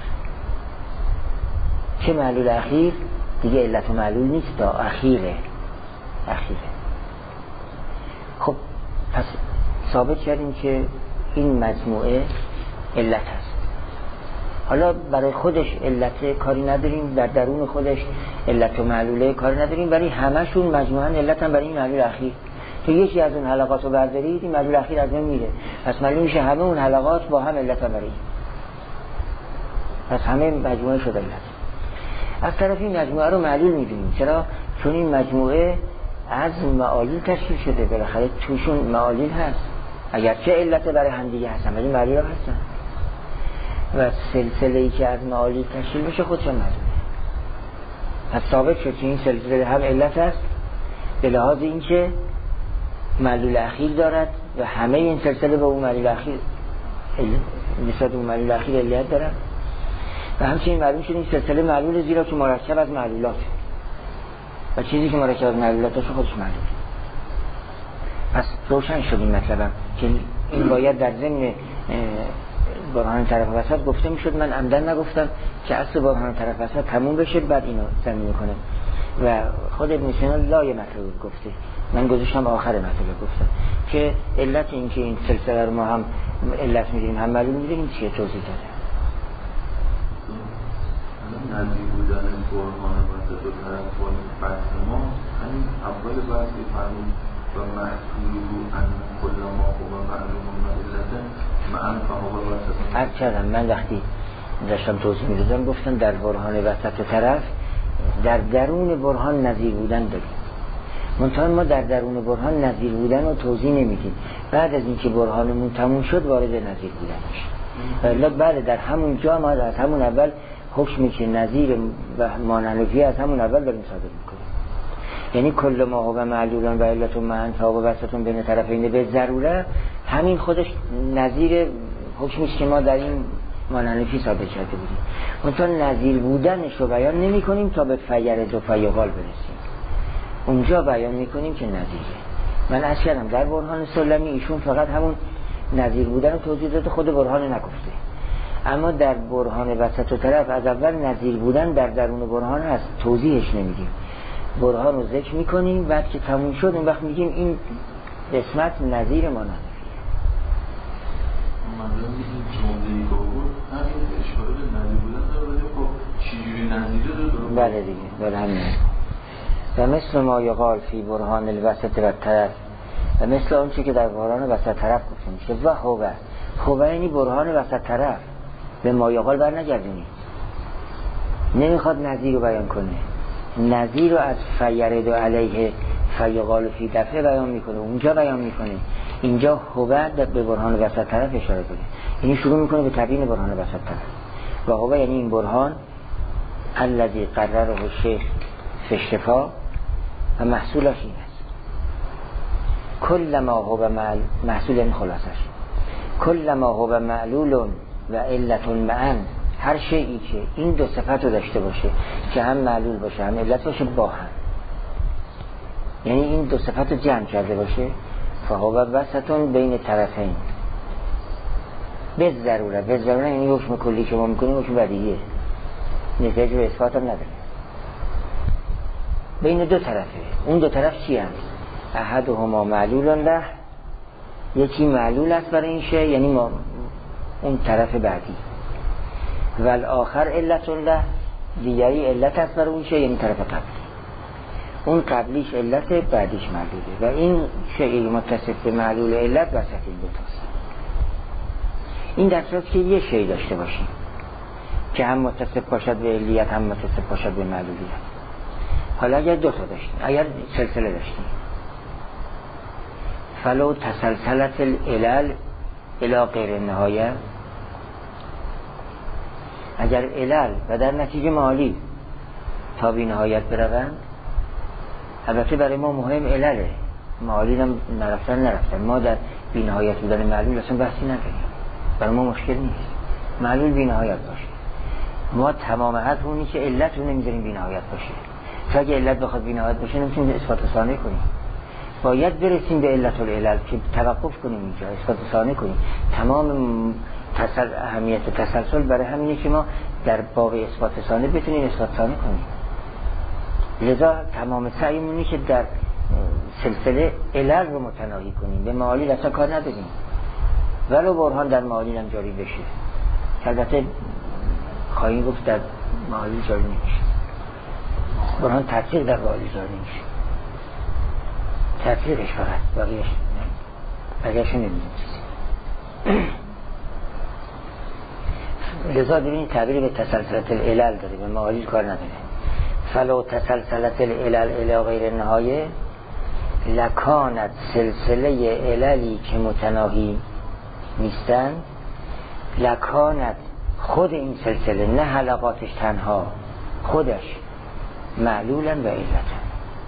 چه معلول اخیر؟ دیگه علت و معلول نیست، دا اخیره. خب پس ثابت کردیم که این مجموعه علت هست. حالا برای خودش علت کاری نداریم، در درون خودش علت و معلوله کاری نداریم، ولی همشون مجموعاً علت هم برای این معلول اخیر. تو یکی از اون حلقات رو بردارید این معلول اخیر از من میره، پس معلوم میشه همه اون حلقات با هم علت هم برای این، پس همه مجموعه شده علت. از طرف این مجموعه رو معلول میدونیم. چرا؟ چون این مجموعه از معالل تشکیل شده، بالاخره توشون معالل هست، اگرچه علت برای هم دیگه هستن ولی معلول هم هستن و سلسله‌ای که از معالل تشکیل بشه خودش معلوله. پس ثابت شد که این سلسله هم علت هست به لحاظ اینکه معلول اخیر دارد و همه این سلسله با اون معلول اخیر نسبت اون معلول اخیر علت دارن و همچنین معلوم شد این سلسله معلول زیرا که مرکب از معلولات و چیزی که مرکب از معلولاتش خودش معلول. پس روشن شد این مطلبم که این باید در ضمن برهان طرف وسط گفته میشد. من عمدن نگفتم که اصل برهان طرف وسط تموم بشه بعد اینو زمین کنه و خود ابن سینا لای مطلب گفته، من گذاشتم آخر مطلب گفتم که علت این که این سلسله رو ما هم علت میدونیم هم معلول میدونیم چیه توضیح داده. نزدیک بودن برهان وسط و طرف بحث ما همین اول بحثی فرمود و محصول ان کل ما هو معلوم و علت معن فهو وسط. عرض کردم من وقتی داشتم توضیح میدادم گفتم در برهان وسط طرف در درون برهان نظیر بودن داریم، منتها ما در درون برهان نظیر بودن رو توضیح نمیدیم. بعد از اینکه برهانمون تموم شد وارد نظیر بودن میشه. بعد در همون جا ما از همون اول حکمی که نظیر و مانحنفی از همون اول داریم صادر میکنیم. یعنی کل ما هو معلولان و علتون معن تا و وسطون بین طرفین به ضروره، همین خودش نظیر حکمیست که ما در این مانحنفی ثابت کرده بودیم. اونطور نظیر بودنش رو بیان نمی کنیم تا به فیرد و فیقال برسیم، اونجا بیان می کنیم که نظیره. من عرض کردم در برهان سلمی ایشون فقط همون نظیر بودن رو توضیح داده، خود برهان نگفته. اما در برهان وسط و طرف از اول نظیر بودن در درون برهان هست، توضیحش نمیدیم، برهان رو ذکر میکنیم، بعد که تموم شد اون وقت میگیم این قسمت نظیر مانحنفیه. من این جمله‌ای که بود همین اشاره به نظیر بودن داره، خب چجوری نظیره داره؟ بله دیگه، بله همین. و مثل ما یقال فی برهان الوسط و طرف، و مثل اون چی که در برهان وسط طرف گفته میشه. و خوبه یعنی برهان وسط طرف، به ما یقال بر نگردونی، نمیخواد نظیر رو بیان کنه، نظیر رو از فیرد و علیه فیقال فی دفعه بیان میکنه، اونجا بیان میکنه. اینجا خوبه به برهان وسط طرف اشاره داره، یعنی شروع میکنه به تبیین برهان وسط طرف. و خوبه یعنی این برهان الذی قرره الشیخ فی الشفا و محصولش این است. کل ما هو محصول این خلاصش، کل ما هو معلول و علت معن، هر شیئی که این دو صفت رو داشته باشه که هم معلول باشه هم علت باشه با هم، یعنی این دو صفت رو جمع کرده باشه، فهو وسطون بین طرفین به ضروره. به ضروره یعنی حکم کلی که ما میکنیم حکم بدیهیه، نتیجه به اثبات هم نداره، بین دو طرفه. اون دو طرف چی هست؟ احدهما معلولن له، یکی معلول است برای این شی، یعنی ما اون طرف بعدی، و الاخر علت له، دیگری علت است برای اون شی، یعنی طرف قبلی. اون قبلیش علت، بعدیش معلوله، و این شی متصف به معلول علت وسط این دو تاست. این در صورتی که یه شی داشته باشیم که هم متصف باشد به علیت هم متصف باشد به معلولیت. حالا اگر دو تا داشتیم، اگر سلسله داشتیم، فلو تسلسلت العلل الی غیر نهایه، اگر علل و در نتیجه معالی تا بی نهایت بروند، البته برای ما مهم علله، معالی هم نرفتن، ما در بی نهایت بودن معلول اصلا بحثی نداریم، برای ما مشکل نیست معلول بی نهایت باشه. ما تمام حد اونی که علت رو نمیذاریم بی نهایت باشه، تا اگه علت بخواد بی نهایت باشه نمیتونیم اثبات ثانی کنیم، باید برسیم به علت العلل که توقف کنیم اینجا، اثبات ثانی کنیم. تمام اهمیت تسلسل برای همینه که ما در باب اثبات ثانی بتونیم اثبات ثانی کنیم. لذا تمام سعیمونی که در سلسله علل رو متناهی کنیم، به معالیل اصلا کار نداریم، ولو برهان در معالیل هم جاری بشه، البته خواهیم گفت در معالیل جاری نمیشه، برهان تطبیق در معالیل جاری نمیشه، تطبیقش فقط، بقیهش نمیدونیم چیزی. لذا ببینید تعبیر به تسلسلت العلل داره، به معالیل کار نداره. فلو تسلسلت العلل الی غیر نهایه لکانت سلسله عللی که متناهی نیستن، لکانت خود این سلسله، نه حلقاتش تنها، خودش معلولا و علتا،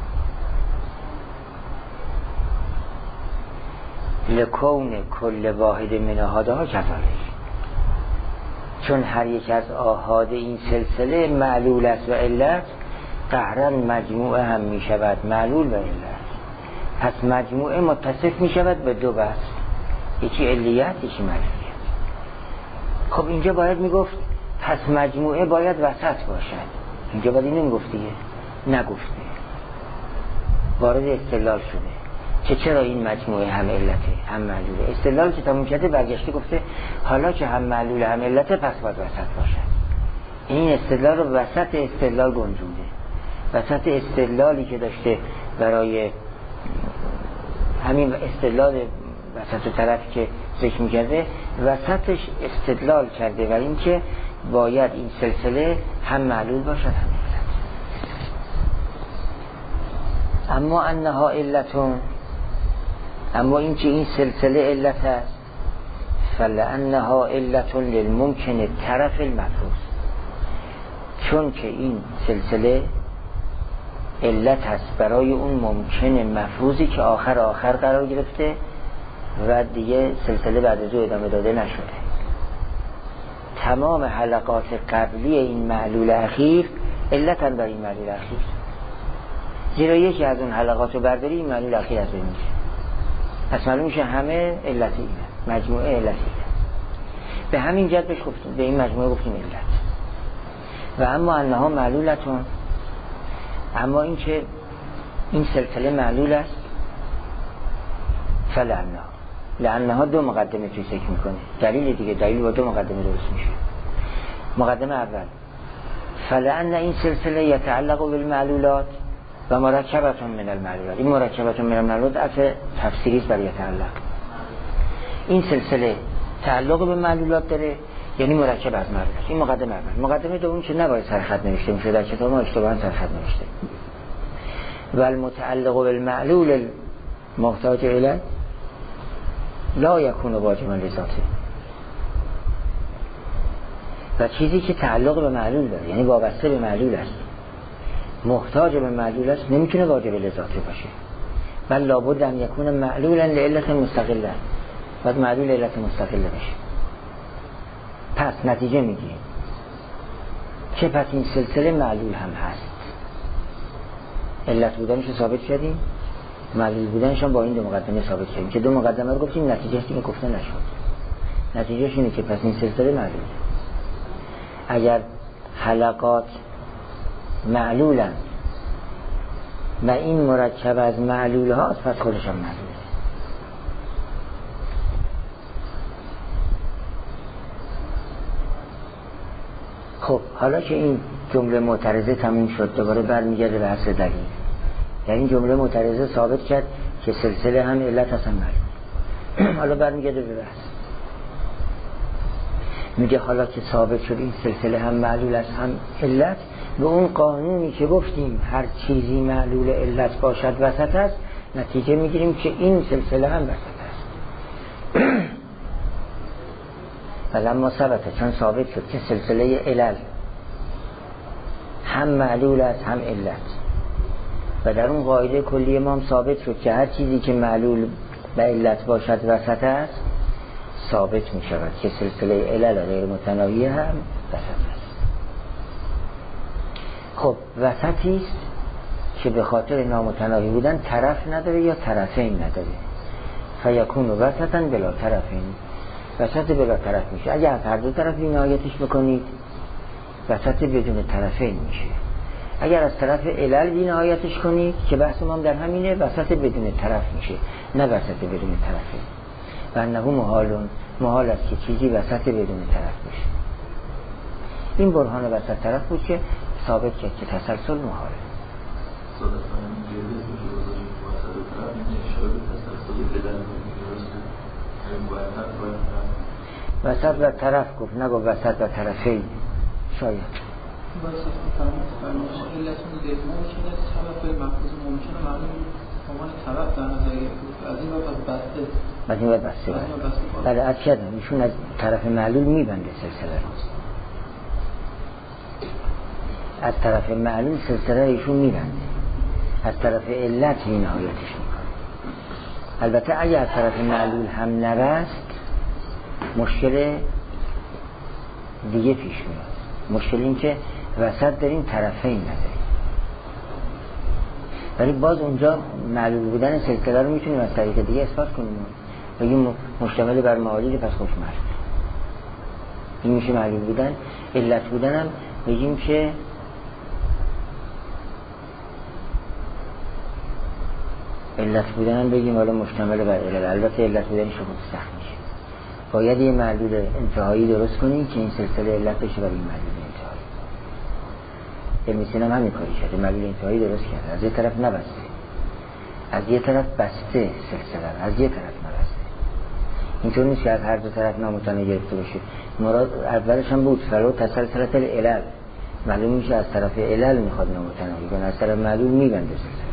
لکون کل واحد من احادها کذالک، چون هر یک از آحاد این سلسله معلول است و علت، قهرا مجموعه هم می شود معلول و علت. پس مجموعه متصف می شود به دو بحث، یکی علیت یکی معلولیت. خب اینجا باید می گفت پس مجموعه باید وسط باشد، اینجا باید این نگفته، نگفته، وارد استدلال شده که چرا این مجموعه هم علته هم معلوله. استدلال که تموم کرده برگشته گفته حالا که هم معلوله هم علته پس باید وسط باشد. این استدلال رو وسط استدلال گنجونده، وسط استدلالی که داشته برای همین استدلال وسط و طرفی که ذکر می‌کرده، وسطش استدلال کرده برای این که باید این سلسله هم معلول باشد هم علت. اما انها علتون، اما این که این سلسله علت است، فلانها علتون للممکن طرف المفروض، چون که این سلسله علت هست برای اون ممکن مفروضی که آخر قرار گرفته و دیگه سلسله بعد از او ادامه داده نشده. تمام حلقات قبلی این معلول اخیر علتن برای این معلول اخیر، زیرا یکی از اون حلقات رو برداری این معلول اخیر از بین میشه. پس معلوم میشه همه علتی اینه، مجموعه علتی. به همین جد بهش گفتیم، به این مجموعه گفتیم علت. و اما انها معلولتون، اما این که این سلسله معلول است، لعنها دو مقدمه توی ذکر میکنه. دلیل دیگه، دلیل با دو مقدمه درست میشه. مقدمه اول فلعن این سلسله یتعلق بالمعلولات و مرکبتون من المعلولات. این مرکبتون من المعلولات اصل تفسیری است برای یتعلق. این سلسله تعلق به معلولات داره، یعنی مرکب از معلولات. این مقدمه اول. مقدمه دوم که نباید سرخط نوشته میشه در کتاب ما، اشتباهاً سرخط نوشته. و المتعلق بالمعلول محتاج الی لا یکون واجبا لذاته. و چیزی که تعلق به معلول داره، یعنی وابسته به معلول است، محتاج به معلول است، نمیتونه واجب لذاته باشه. بل لابد ان یکون معلولا لعلت مستقله، باید معلول علت مستقله بشه. پس نتیجه میگیریم که پس این سلسله معلول هم هست. علت بودنش رو ثابت کردیم، معلول بودنش هم با این دو مقدمه ثابت کردیم که دو مقدمه رو گفتیم، نتیجهش دیگه گفته نشد. نتیجهش اینه که پس این سلسله معلوله. اگر حلقات معلولن و این مرکب از معلول هاست، پس خودش هم معلوله. خب حالا که این جمله معترضه تموم شد، دوباره برمیگرده به اصل دلیل. یعنی این جمله معترضه ثابت کرد که سلسله هم علت هست هم معلول. حالا برمیگرده به بحث، میگه حالا که ثابت شد این سلسله هم معلول است هم علت، به اون قانونی که گفتیم هر چیزی معلول علت باشد وسط است، نتیجه میگیریم که این سلسله هم وسط است. فلما ثبت، چون ثابت شد که سلسله علل هم معلول است هم علت، و در اون قاعده کلی ما هم ثابت شد که هر چیزی که معلول به علت باشد وسط است، ثابت می شود که سلسله علل غیر متناهی هم وسط است. خب وسطی است که به خاطر نامتناهی بودن طرف نداره یا طرفین نداره، فیکون وسطا بلا طرفین، وسط بلا طرف میشه. اگر هر دو طرف نهایتش بکنید وسط بدون طرفین میشه. اگر از طرف علل بی نهایتش کنید که بحث ما در همینه، وسط بدون طرف میشه، نه وسط بدون طرفه. و انه محال است که چیزی وسط بدون طرف بشه. این برهان وسط طرف بود که ثابت کرد که تسلسل محاله. وسط و طرف گفت، نگفت وسط و طرفین. شاید از این باید بسته بعد از کردن ایشون از طرف معلول میبنده سلسله رو، از طرف معلول سلسله ایشون میبنده، از طرف علت می نهایتش میکنه. البته اگه از طرف معلول هم نبست مشکل دیگه پیش میاد. مشکل این که وسط داریم طرفین نداریم، ولی باز اونجا معلول بودن سلسله رو میتونیم از طریق دیگه اثبات کنیم، بگیم مشتمل بر معالل، پس خوش معلول. این میشه معلول بودن. علت بودن هم بگیم که علت بودن هم بگیم حالا مشتمل بر علت. البته علت بودن شما سخت میشه، باید یه معلول انتهایی درست کنیم که این سلسله علت بشه برای این معلول انتهایی. ابن سینا هم همین کاری کرده، معلول انتهایی درست کرده، از یه طرف نبسته، از یه طرف بسته سلسله، از یه طرف نبسته. اینطور نیست که از هر دو طرف نامتناهی گرفته باشه. مراد اولش هم بود فلو تسلسلت العلل، معلوم میشه از طرف علل میخواد نامتناهی کنه، از طرف معلول میبنده سلسله.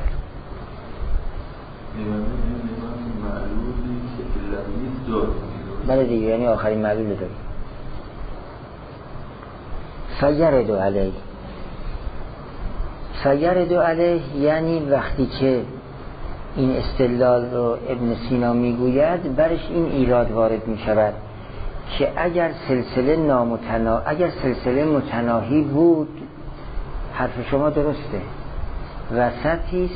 معلولی که علتی داره، بله دیگه، یعنی آخرین معلول داره. فیردو علی، فیرد علیه یعنی وقتی که این استدلال رو ابن سینا میگوید برش این ایراد وارد میشود که اگر سلسله متناهی بود حرف شما درسته، وسطی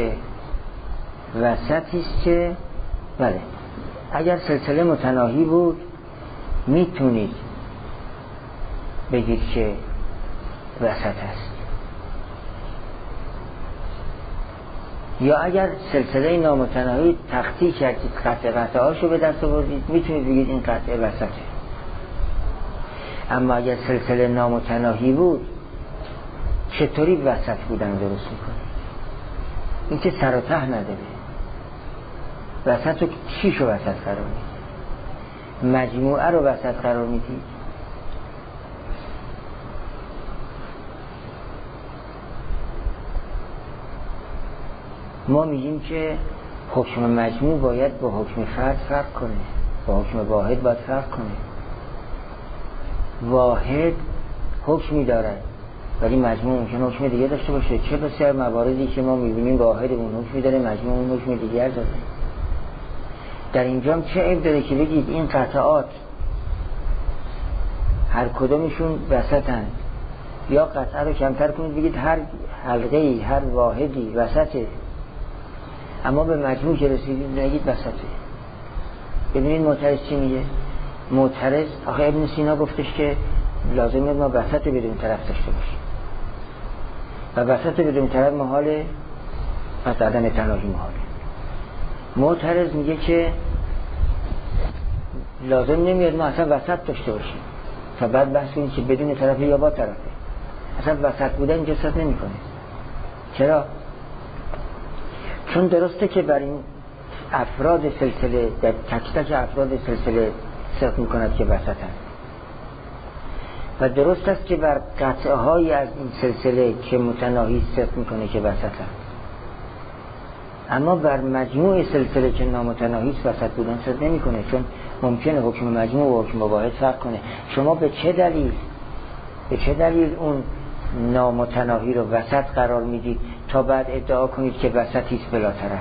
است که بله اگر سلسله متناهی بود میتونید بگید که وسط است، یا اگر سلسله نامتناهی تختی کردید قطعه هاشو به دست آوردید میتونید بگید این قطعه وسطه. اما اگر سلسله نامتناهی بود چطوری وسط بودن درست میکنه؟ این که سر و ته نداره. وسط رو چیشو وسط قرار میدید؟ مجموعه رو وسط قرار میدید؟ ما میگیم که حکم مجموع باید با حکم فرد فرق کنه، با حکم واحد باید فرق کنه. واحد حکمی دارد ولی مجموع ممکنه حکم دیگه داشته باشه. چه بسیار مواردی که ما میبینیم واحد اون حکمی داره، مجموع اون حکم دیگر داره. در اینجا چه عیب داره که بگید این قطعات هر کدومشون وسطن، یا قطعه رو کمتر کنید بگید هر حلقه‌ای هر واحدی وسطه، اما به مجموع که رسیدید نگید وسطه. ببینید معترض چی میگه؟ معترض آخه ابن سینا گفتش که لازمه ما وسط بدون طرف داشته باشیم و وسط بدون طرف محاله، پس عدم تناهی محاله. معترض میگه که لازم نمیاد ما اصلا وسط داشته باشیم تا بعد بحث کنیم که بدون طرف یا با طرفه. اصلا وسط بودن جسد نمی کنه. چرا؟ چون درسته که بر این افراد سلسله در تک تک افراد سلسله صدق می کند که وسط هست و درست است که بر قطعه های از این سلسله که متناهی صدق می کنه که وسط هست، اما بر مجموع سلسله که نامتناهی وسط بودن صدق نمی کنه، چون ممکنه حکم مجموع و حکم واحد فرق کنه. شما به چه دلیل اون نامتناهی رو وسط قرار میدید تا بعد ادعا کنید که وسطی است بلا طرف؟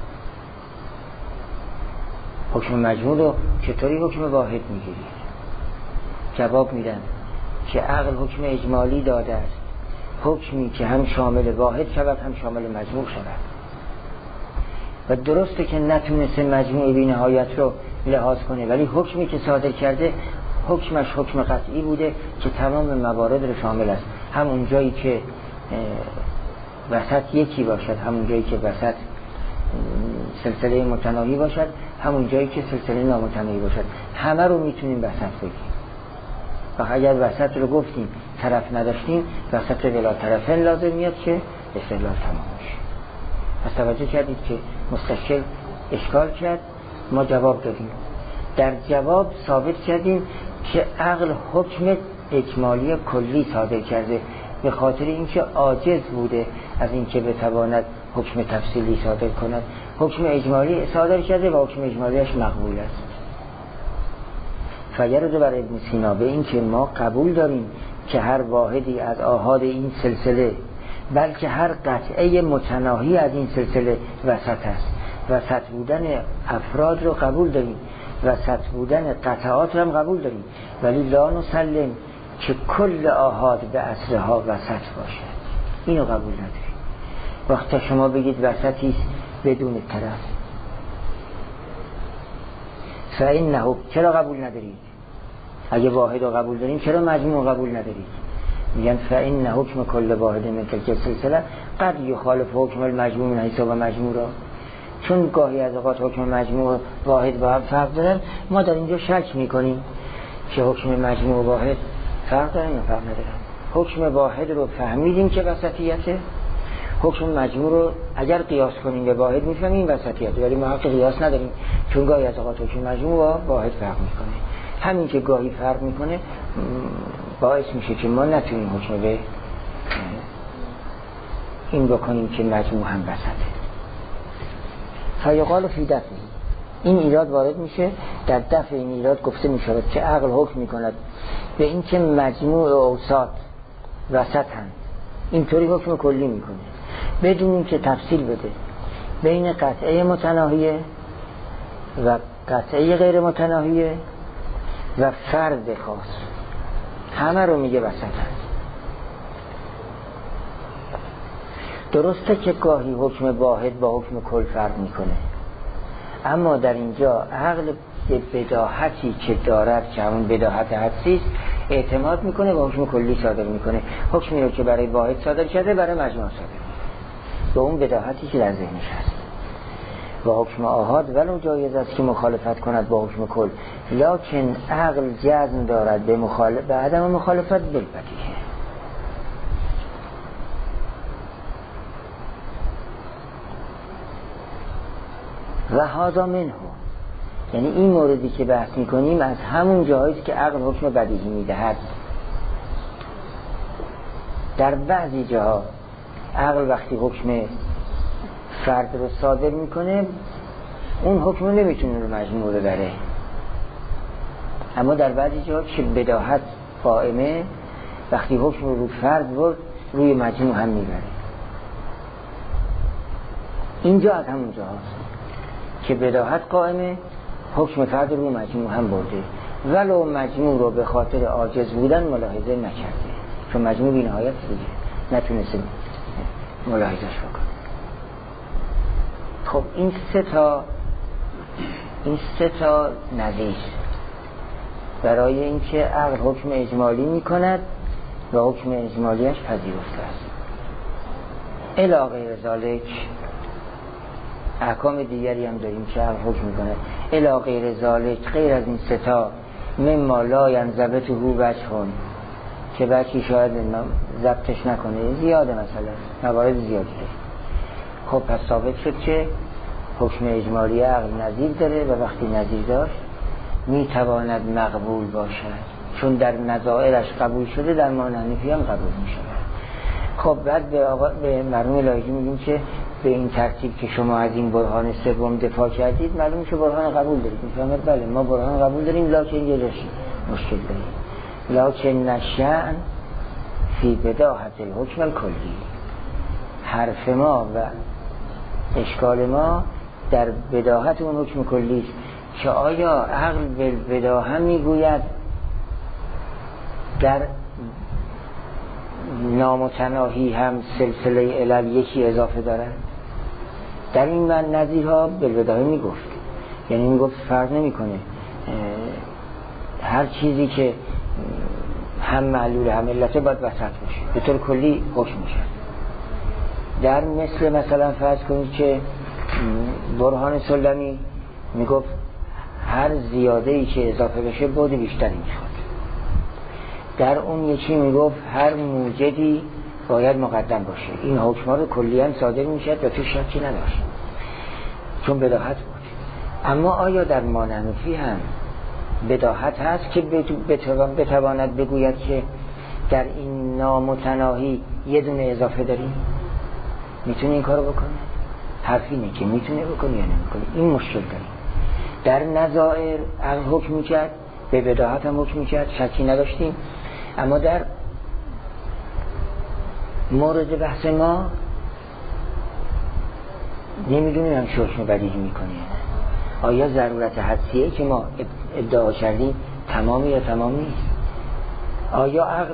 حکم مجموع رو چطوری حکم واحد میگیرید؟ جواب میدن که عقل حکم اجمالی داده است، حکمی که هم شامل واحد شود هم شامل مجموع شود، و درسته که نتونسته مجموع بی نهایت رو لحاظ کنه، ولی حکمی که صادر کرده حکمش حکم قطعی بوده که تمام موارد رو شامل است. همون جایی که وسط یکی باشد، همون جایی که وسط سلسله متناهی باشد، همون جایی که سلسله نامتناهی باشد، همه رو میتونیم وسط بگیم. و اگر وسط رو گفتیم طرف نداشتیم، وسط بلا طرفین لازم میاد که استدلال تمام میشه. پس توجه کردید که مستشکل اشکال کرد، ما جواب دادیم. در جواب ثابت کردیم که عقل حکم اجمالی کلی صادر کرده به خاطر اینکه عاجز بوده از اینکه بتواند حکم تفصیلی صادر کند. حکم اجمالی صادر کرده و حکم اجمالیش مقبول است. فیرد بر ابن سینا به این که ما قبول داریم که هر واحدی از آحاد این سلسله، بلکه هر قطعه متناهی از این سلسله وسط است. وسط بودن افراد رو قبول داریم، وسط بودن قطعات رو هم قبول داریم، ولی لا نسلم که کل آحاد به اصلها وسط باشد. اینو قبول نداریم. وقتی شما بگید وسطی بدون طرف، فإنه چرا قبول ندارید؟ اگه واحد رو قبول داریم چرا مجموع قبول ندارید؟ میگن فإن حکم کل واحد من تلک السلسله قد یخالف حکم المجموع من حیث و مجموع را. چون گاهی از اوقات حکم مجموع واحد با هم فرق دارن، ما در اینجا شک میکنیم که حکم مجموع واحد فرق دارن یا فرق ندارن. حکم واحد رو فهمیدیم که وسطیته، حکم مجموع رو اگر قیاس کنیم به واحد میفهمیم وسطیته، ولی ما حق قیاس نداریم چون گاهی از اوقات حکم مجموع با واحد فرق میکنه. همین که گاهی فرق میکنه باعث میشه که ما نتونیم حکم به این بکنیم که مجموع هم وسطه. فیقال فی دفعه، این ایراد وارد میشه. در دفع این ایراد گفته میشود که عقل حکم میکند به این که مجموع اوساط وسط هست اینطوری حکم کلی میکنه بدون اینکه تفصیل بده بین قطعه متناهیه و قطعه غیر متناهیه و فرد خاص، همه رو میگه وسط هست. درسته که گاهی حکم واحد با حکم کل فرق میکنه، اما در اینجا عقل به بداهتی که دارد که همون بداهت حدسی اعتماد میکنه و حکم کلی صادر میکنه. حکمی رو که برای واحد صادر کرده برای مجموع صادر میکنه به اون بداهتی که در ذهنش هست. و حکم آحاد ولو جایز است که مخالفت کند با حکم کل، لکن عقل جزم دارد به عدم مخالفت بالبدیهه. و هذا منه، یعنی این موردی که بحث میکنیم از همون جاهایی که عقل حکم بدیهی میدهد. در بعضی جاها عقل وقتی حکم فرد رو صادر میکنه اون حکم رو نمیتونه رو مجموع ببره، اما در بعضی جاها که بداهت قائمه وقتی حکم رو فرد برد روی مجموع هم میبره. اینجا از همون جاهاست که بداهت قائمه حکم فرد رو مجموع هم برده، ولو مجموع رو به خاطر عاجز بودن ملاحظه نکرده، چون مجموع بی نهایت دیگه نتونسته ملاحظهش بکنه. خب این سه تا نظیر برای اینکه عقل حکم اجمالی میکند و حکم اجمالیش پذیرفته است. الی غیر ذالک احکام دیگری هم داریم که عقل حکم میکنه. الی غیر ذالک، غیر از این سه تا، مما لا ینضبط هو وجهون، که بچی شاید ضبطش نکنه، زیاده، مثلا موارد زیادی داره. خب پس ثابت شد که حکم اجمالی عقل نظیر داره و وقتی نظیر داشت میتواند مقبول باشد، چون در نظائرش قبول شده در ما حنفی هم قبول میشه. خب بعد به مرحوم لایحی میگیم که به این ترتیب که شما از این برهان سوم دفاع کردید معلومه که برهان قبول دارید. میفهمید؟ بله ما برهان قبول داریم، لکن یه مشکل داریم، لکن نشأن فی بداهت الحکم الکلی. حرف ما و اشکال ما در بداهت اون حکم کلی است که آیا عقل به بداهه میگوید در نامتناهی هم سلسله علل یکی اضافه دارن؟ در این من نظیرها بالبداهه میگفت، یعنی میگفت فرق نمیکنه، هر چیزی که هم معلول هم علته باید وسط باشه، به طور کلی حکم میشه. در مثلا فرض کنید که برهان سلمی میگفت هر زیاده‌ای که اضافه بشه بعد بیشتری میخواد. در اون یکی میگفت هر موجدی باید مقدم باشه. این حکم‌ها رو کلیاً صادر میشه و تو شکی نداشت چون بداهت بود. اما آیا در مانحنفی هم بداهت هست که بتواند بگوید که در این نامتناهی یه دونه اضافه داریم؟ میتونه این کارو بکنه؟ حرف اینه که میتونه بکنه یا نمیکنه. این مشکل داریم. در نظائر عقل حکم میکرد، به بداهت هم حکم میکرد، شکی نداشتیم، اما در مورد بحث ما نمیدونیم هم حکم بدیهی میکنه. آیا ضرورت حدسیه که ما ادعا کردیم تمامی یا تمام نیست؟ آیا عقل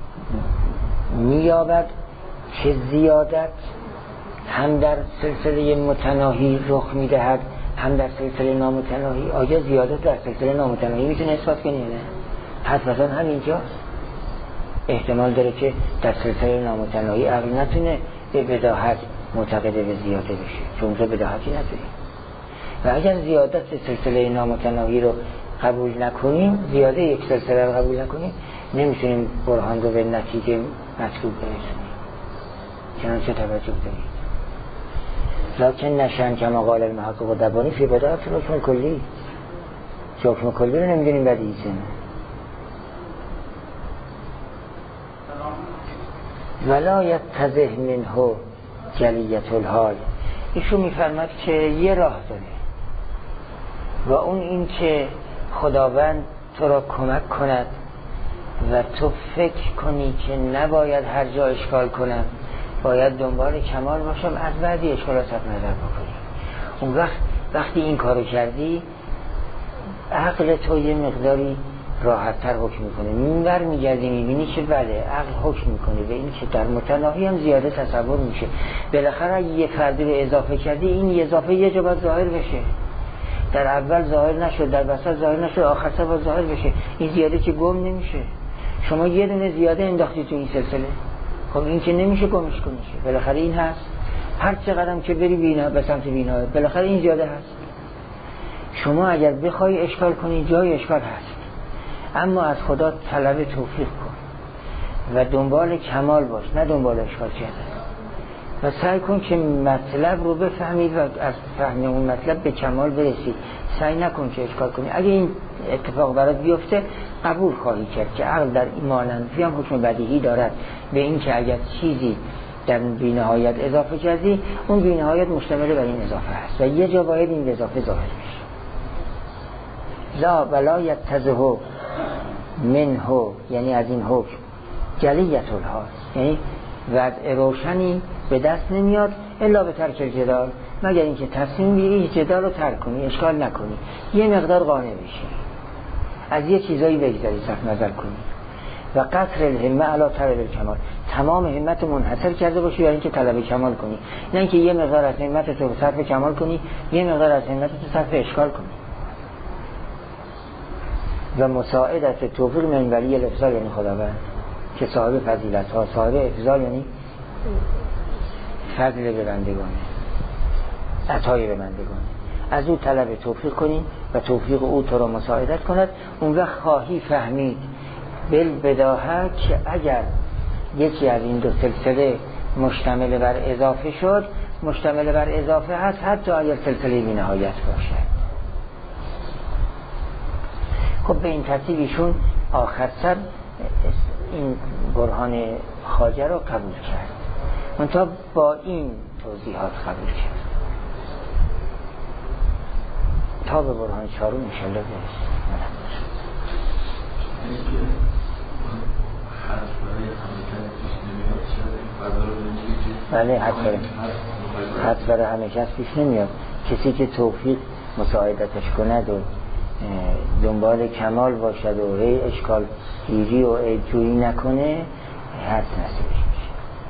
مییابد که زیادت هم در سلسله متناهی رخ میدهد هم در سلسله نامتناهی؟ آیا زیادت در سلسله نامتناهی میتونه اثبات کنه؟ نه. پس مثلا همینجاست احتمال داره که در سلسله نامتناهی عقل نتونه به بداهت معتقد به زیاده بشه، چون اونجا بداهتی نداریم. و اگر زیادت سلسله نامتناهی رو قبول نکنیم، زیاده یک سلسله رو قبول نکنیم، نمیتونیم برهان رو به نتیجه مطلوب برسونیم. چنانچه توجه دارید. لکن نشأن کما قال المحقق و دبانی فی بداهت حکم کلی، حکم کلی رو نمیدونیم بدیهی سنه. ولا یتضح منه جلیت الحال. ایشون میفرماد که یه راه داره و اون این که خداوند تو را کمک کند و تو فکر کنی که نباید هر جا اشکال کنم، باید دنبال کمال باشم، از بعدی اشکالات صرف نظر بکنی. اون وقتی این کارو کردی عقل تو یه مقداری راحت‌تر حکم میکنه. منور میگردی میبینی که بله عقل حکم میکنه به این که در متناهی هم زیاده تصور میشه. بالاخره اگه یه فردی رو اضافه کردی، این اضافه یه جا باید ظاهر بشه. در اول ظاهر نشد، در وسط ظاهر نشد، آخر سر باید ظاهر بشه. این زیاده که گم نمیشه. شما یه دونه زیاده انداختی تو این سلسله، خب این که نمیشه گمش کنی. بالاخره این هست، هر چقدرم که بری بینا به سمت بینا بالاخره این زیاده هست. شما اگر بخوای اشکال کنی جای اشکال هست، اما از خدا طلب توفیق کن و دنبال کمال باش، نه دنبال اشکال کردن. و سعی کن که مطلب رو بفهمید و از فهم اون مطلب به کمال برسی. سعی نکن که اشکال کنی. اگه این اتفاق برات بیفته قبول خواهی کرد که عقل در ایمانندی هم حکم بدیهی دارد به این که اگر چیزی در بی‌نهایت اضافه کردی، اون بی‌نهایت مشتمل بر این اضافه هست و یه جا باید این اضافه ظاهر بشه. لا ولا یتزه منه، یعنی از این حکم جلیت الحال، یعنی وضع روشنی به دست نمیاد الا به ترک الجدال، مگر اینکه تصمیم بگیری جدال رو ترک کنی، اشکال نکنی، یه مقدار قانع بشی، از یه چیزایی بگذاری، صرف نظر کنی. و قصر الهمه علی طلب الکمال، تمام همت منحصر کرده باشی برای اینکه طلب کمال کنی، نه اینکه یه مقدار از همت تو صرف کمال کنی، یه مقدار از همت تو صرف اشکال کنی. و مساعدت توفیق من ولی الافضال، یعنی خداوند که صاحب فضیلت ها، صاحب افضال یعنی فضل به بندگانه، عطای به بندگانه، از او طلب توفیق کنی و توفیق او تو را مساعدت کند. اون وقت خواهی فهمید بالبداهه که اگر یکی از این دو سلسله مشتمل بر اضافه شد، مشتمل بر اضافه هست حتی اگر سلسله بی نهایت باشه. خب به این ترتیب ایشون آخر سر این برهان خواجه رو قبول کرد، منتها با این توضیحات قبول کرد تا به برهان چهارم انشالله برسیم. بله حد برای همه کس پیش نمیاد. کسی که توفیق مساعدتش کند و دنبال کمال باشد و اشکال گیری و عیب‌جویی نکنه، حد نصیبش.